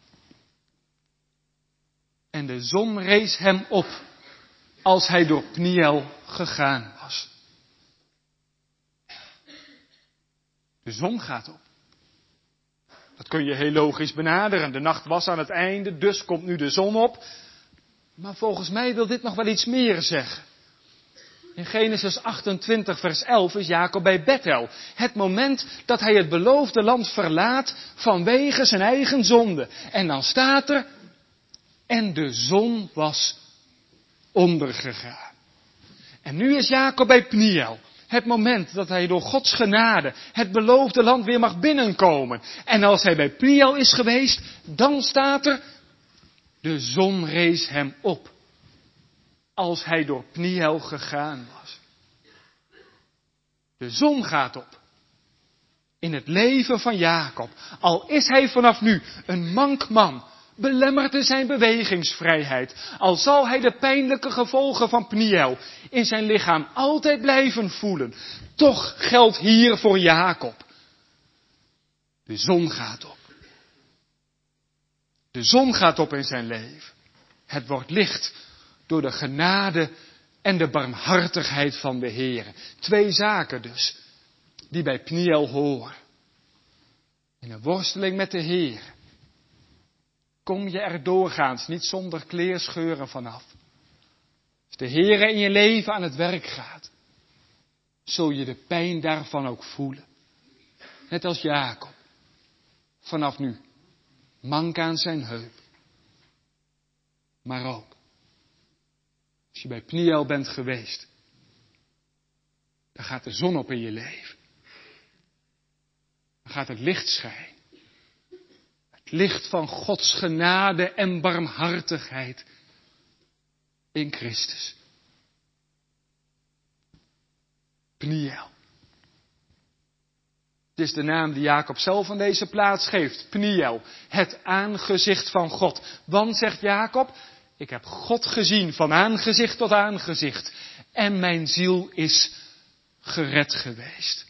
En de zon rees hem op als hij door Pniel gegaan was. De zon gaat op. Dat kun je heel logisch benaderen. De nacht was aan het einde, dus komt nu de zon op. Maar volgens mij wil dit nog wel iets meer zeggen. In Genesis achtentwintig vers elf is Jacob bij Bethel. Het moment dat hij het beloofde land verlaat vanwege zijn eigen zonde. En dan staat er, en de zon was ondergegaan. En nu is Jacob bij Pniel. Het moment dat hij door Gods genade het beloofde land weer mag binnenkomen. En als hij bij Pniel is geweest, dan staat er, de zon rees hem op. Als hij door Pniel gegaan was. De zon gaat op. In het leven van Jacob. Al is hij vanaf nu een mank man. Belemmerd in zijn bewegingsvrijheid. Al zal hij de pijnlijke gevolgen van Pniel in zijn lichaam altijd blijven voelen. Toch geldt hier voor Jacob. De zon gaat op. De zon gaat op in zijn leven. Het wordt licht door de genade en de barmhartigheid van de Heer. Twee zaken dus, die bij Pniel horen. In een worsteling met de Heer kom je er doorgaans niet zonder kleerscheuren vanaf. Als de Heer in je leven aan het werk gaat, zul je de pijn daarvan ook voelen. Net als Jacob, vanaf nu, mank aan zijn heup. Maar ook, als je bij Pniel bent geweest, dan gaat de zon op in je leven. Dan gaat het licht schijnen. Het licht van Gods genade en barmhartigheid in Christus. Pniel. Het is de naam die Jacob zelf aan deze plaats geeft. Pniel, het aangezicht van God. Want, zegt Jacob, ik heb God gezien van aangezicht tot aangezicht. En mijn ziel is gered geweest.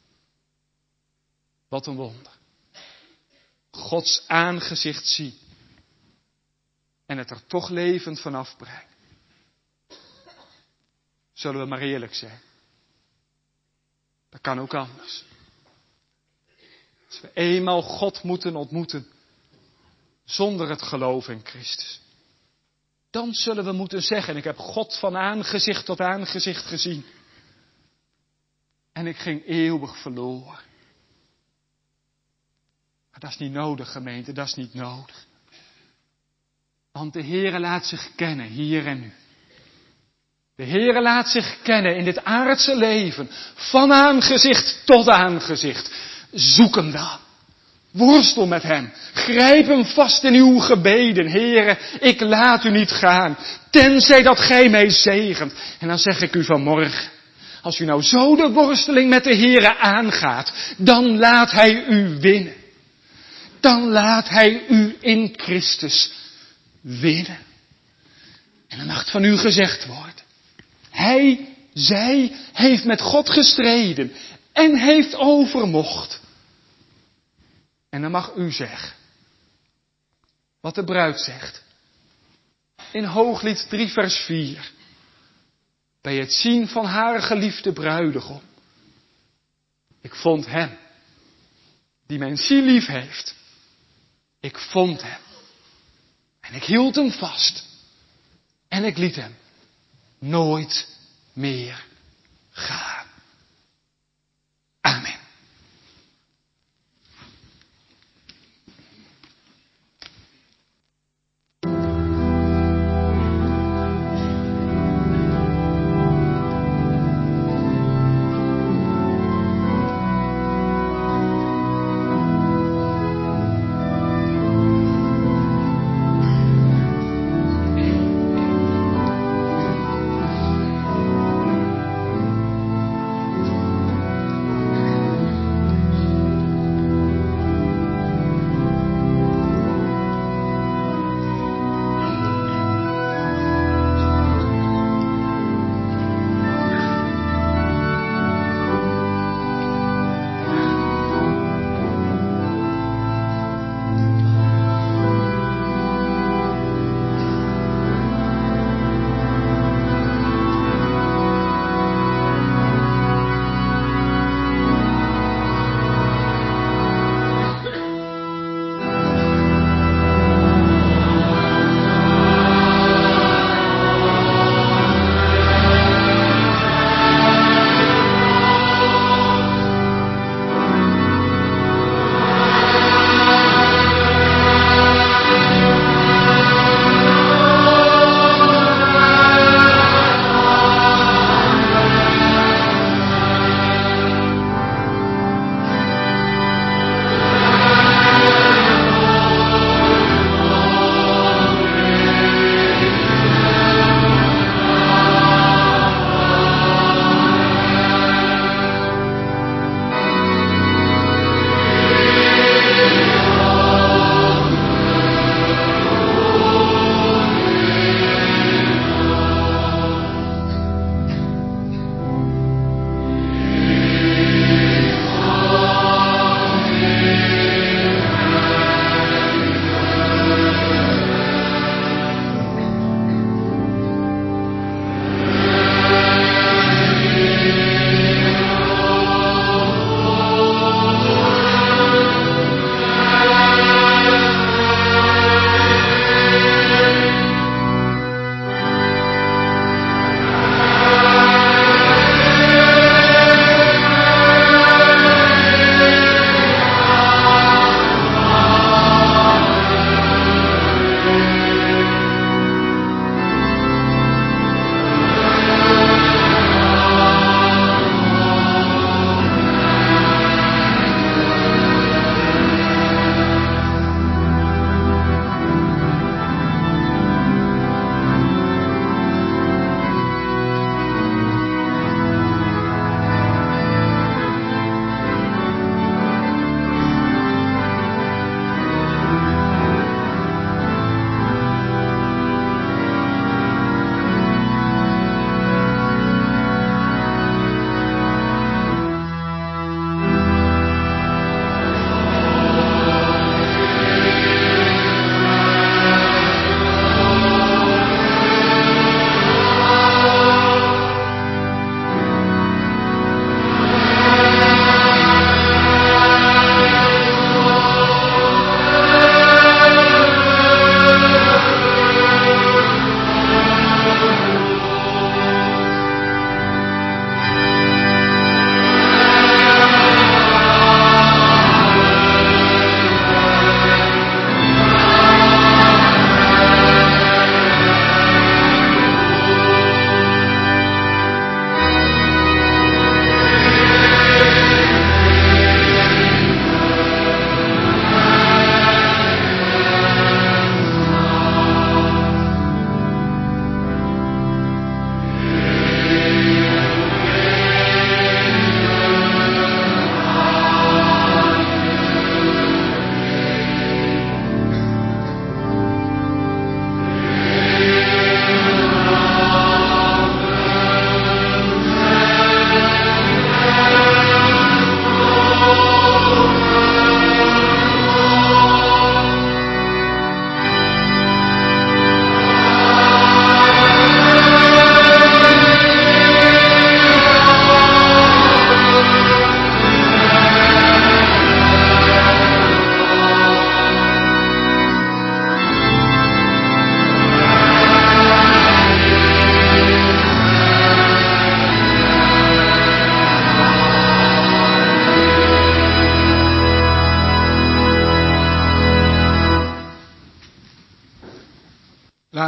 Wat een wonder. Gods aangezicht zien. En het er toch levend van afbrengen. Zullen we maar eerlijk zijn. Dat kan ook anders. Als we eenmaal God moeten ontmoeten. Zonder het geloof in Christus. Dan zullen we moeten zeggen, ik heb God van aangezicht tot aangezicht gezien. En ik ging eeuwig verloren. Maar dat is niet nodig, gemeente, dat is niet nodig. Want de Heere laat zich kennen, hier en nu. De Heere laat zich kennen in dit aardse leven, van aangezicht tot aangezicht. Zoek hem dan. Worstel met hem. Grijp hem vast in uw gebeden. Heere, ik laat u niet gaan. Tenzij dat gij mij zegent. En dan zeg ik u vanmorgen. Als u nou zo de worsteling met de Heere aangaat. Dan laat hij u winnen. Dan laat hij u in Christus winnen. En dan mag het van u gezegd worden. Hij, zij, heeft met God gestreden. En heeft overmocht. En dan mag u zeggen. Wat de bruid zegt. In Hooglied drie vers vier. Bij het zien van haar geliefde bruidegom. Ik vond hem. Die mijn ziel lief heeft. Ik vond hem. En ik hield hem vast. En ik liet hem nooit meer gaan. Amen.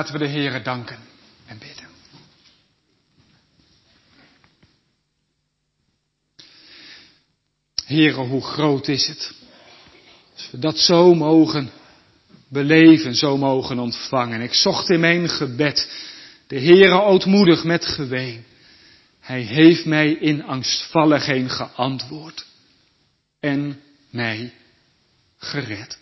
Laten we de Heere danken en bidden. Heere, hoe groot is het. Als we dat zo mogen beleven, zo mogen ontvangen. Ik zocht in mijn gebed de Heere ootmoedig met geween. Hij heeft mij in angstvalligheid geantwoord en mij gered.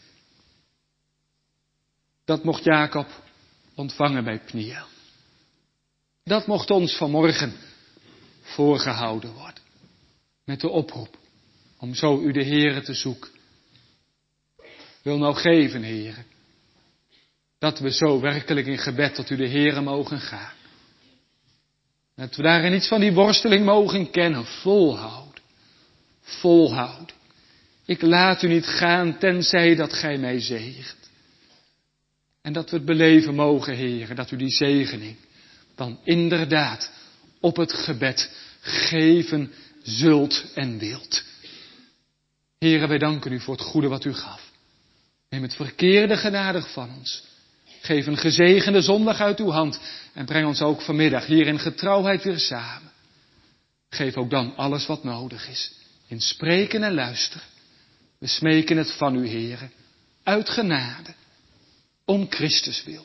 Dat mocht Jacob ontvangen bij Pniel. Dat mocht ons vanmorgen voorgehouden worden. Met de oproep om zo u de Heere te zoeken. Wil nou geven, Heere, dat we zo werkelijk in gebed tot u de Heere mogen gaan. Dat we daarin iets van die worsteling mogen kennen. Volhouden. Volhouden. Ik laat u niet gaan tenzij dat gij mij zegent. En dat we het beleven mogen, Heere, dat u die zegening dan inderdaad op het gebed geven zult en wilt. Heere, wij danken u voor het goede wat u gaf. Neem het verkeerde genadig van ons. Geef een gezegende zondag uit uw hand en breng ons ook vanmiddag hier in getrouwheid weer samen. Geef ook dan alles wat nodig is, in spreken en luisteren. We smeken het van u, Heere, uit genade, om Christus wil.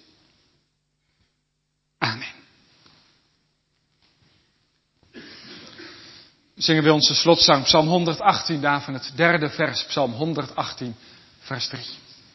Amen. Zingen we onze slotzang, Psalm honderdachttien, daarvan het derde vers, Psalm honderdachttien, vers drie.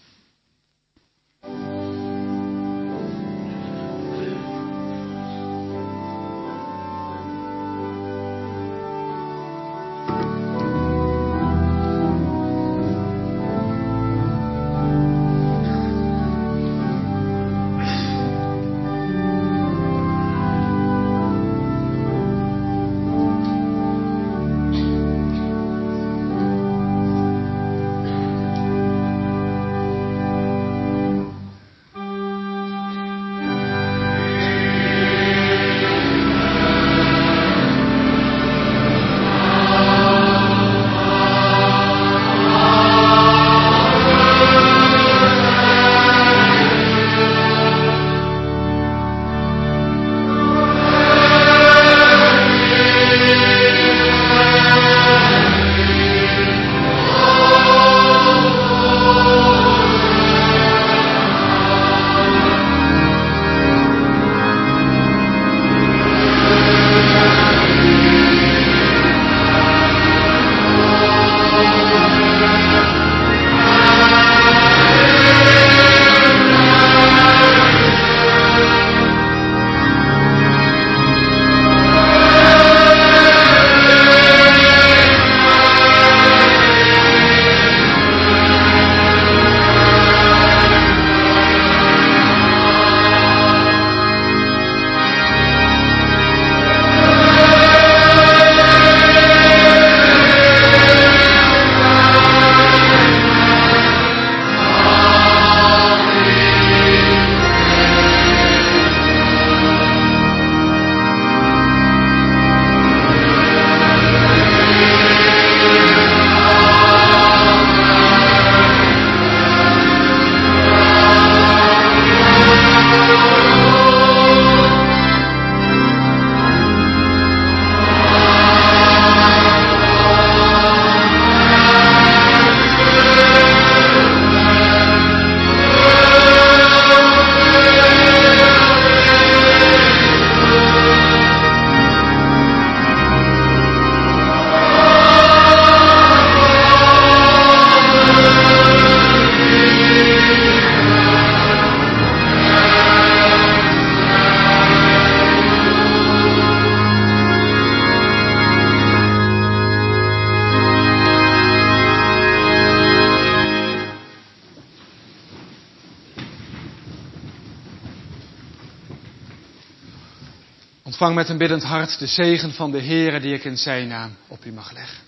Ontvang met een biddend hart de zegen van de Heere die ik in zijn naam op u mag leggen.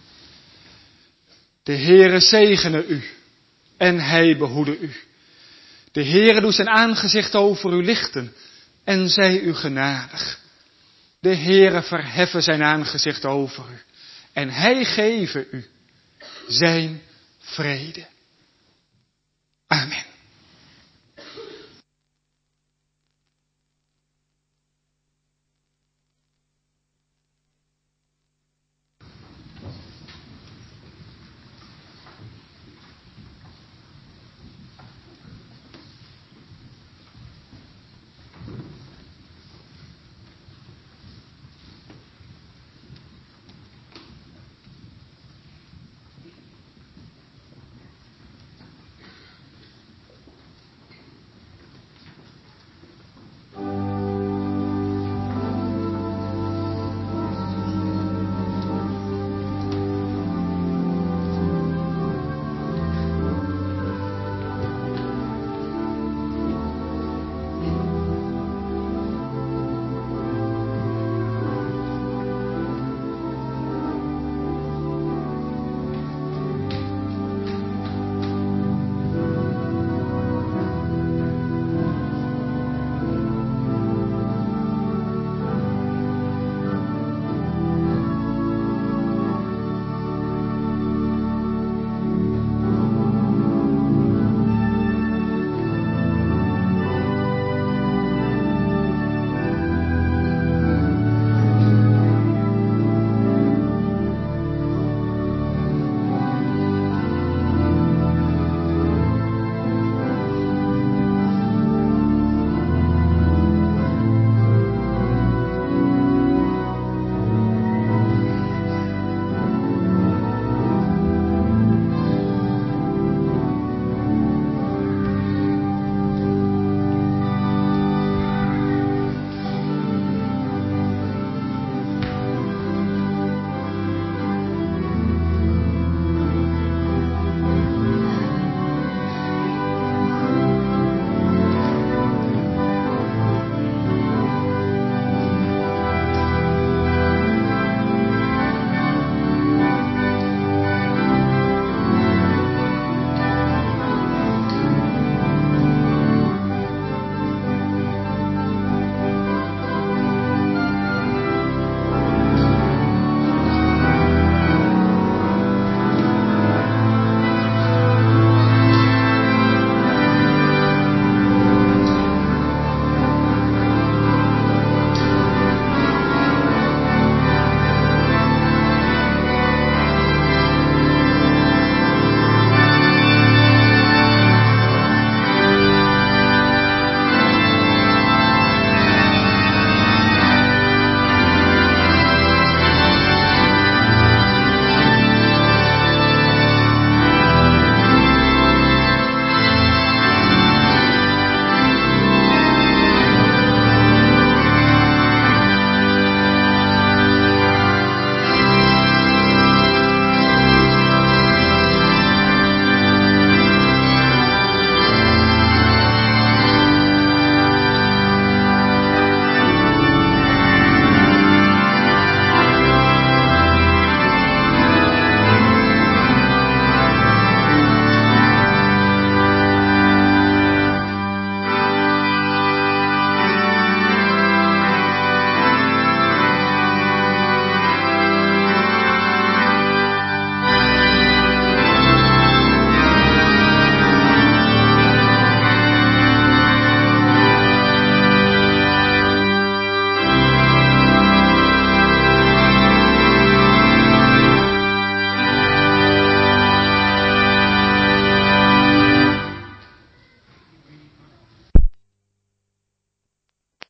De Heere zegene u en hij behoede u. De Heere doet zijn aangezicht over u lichten en zij u genadig. De Heere verheffen zijn aangezicht over u en hij geven u zijn vrede. Amen.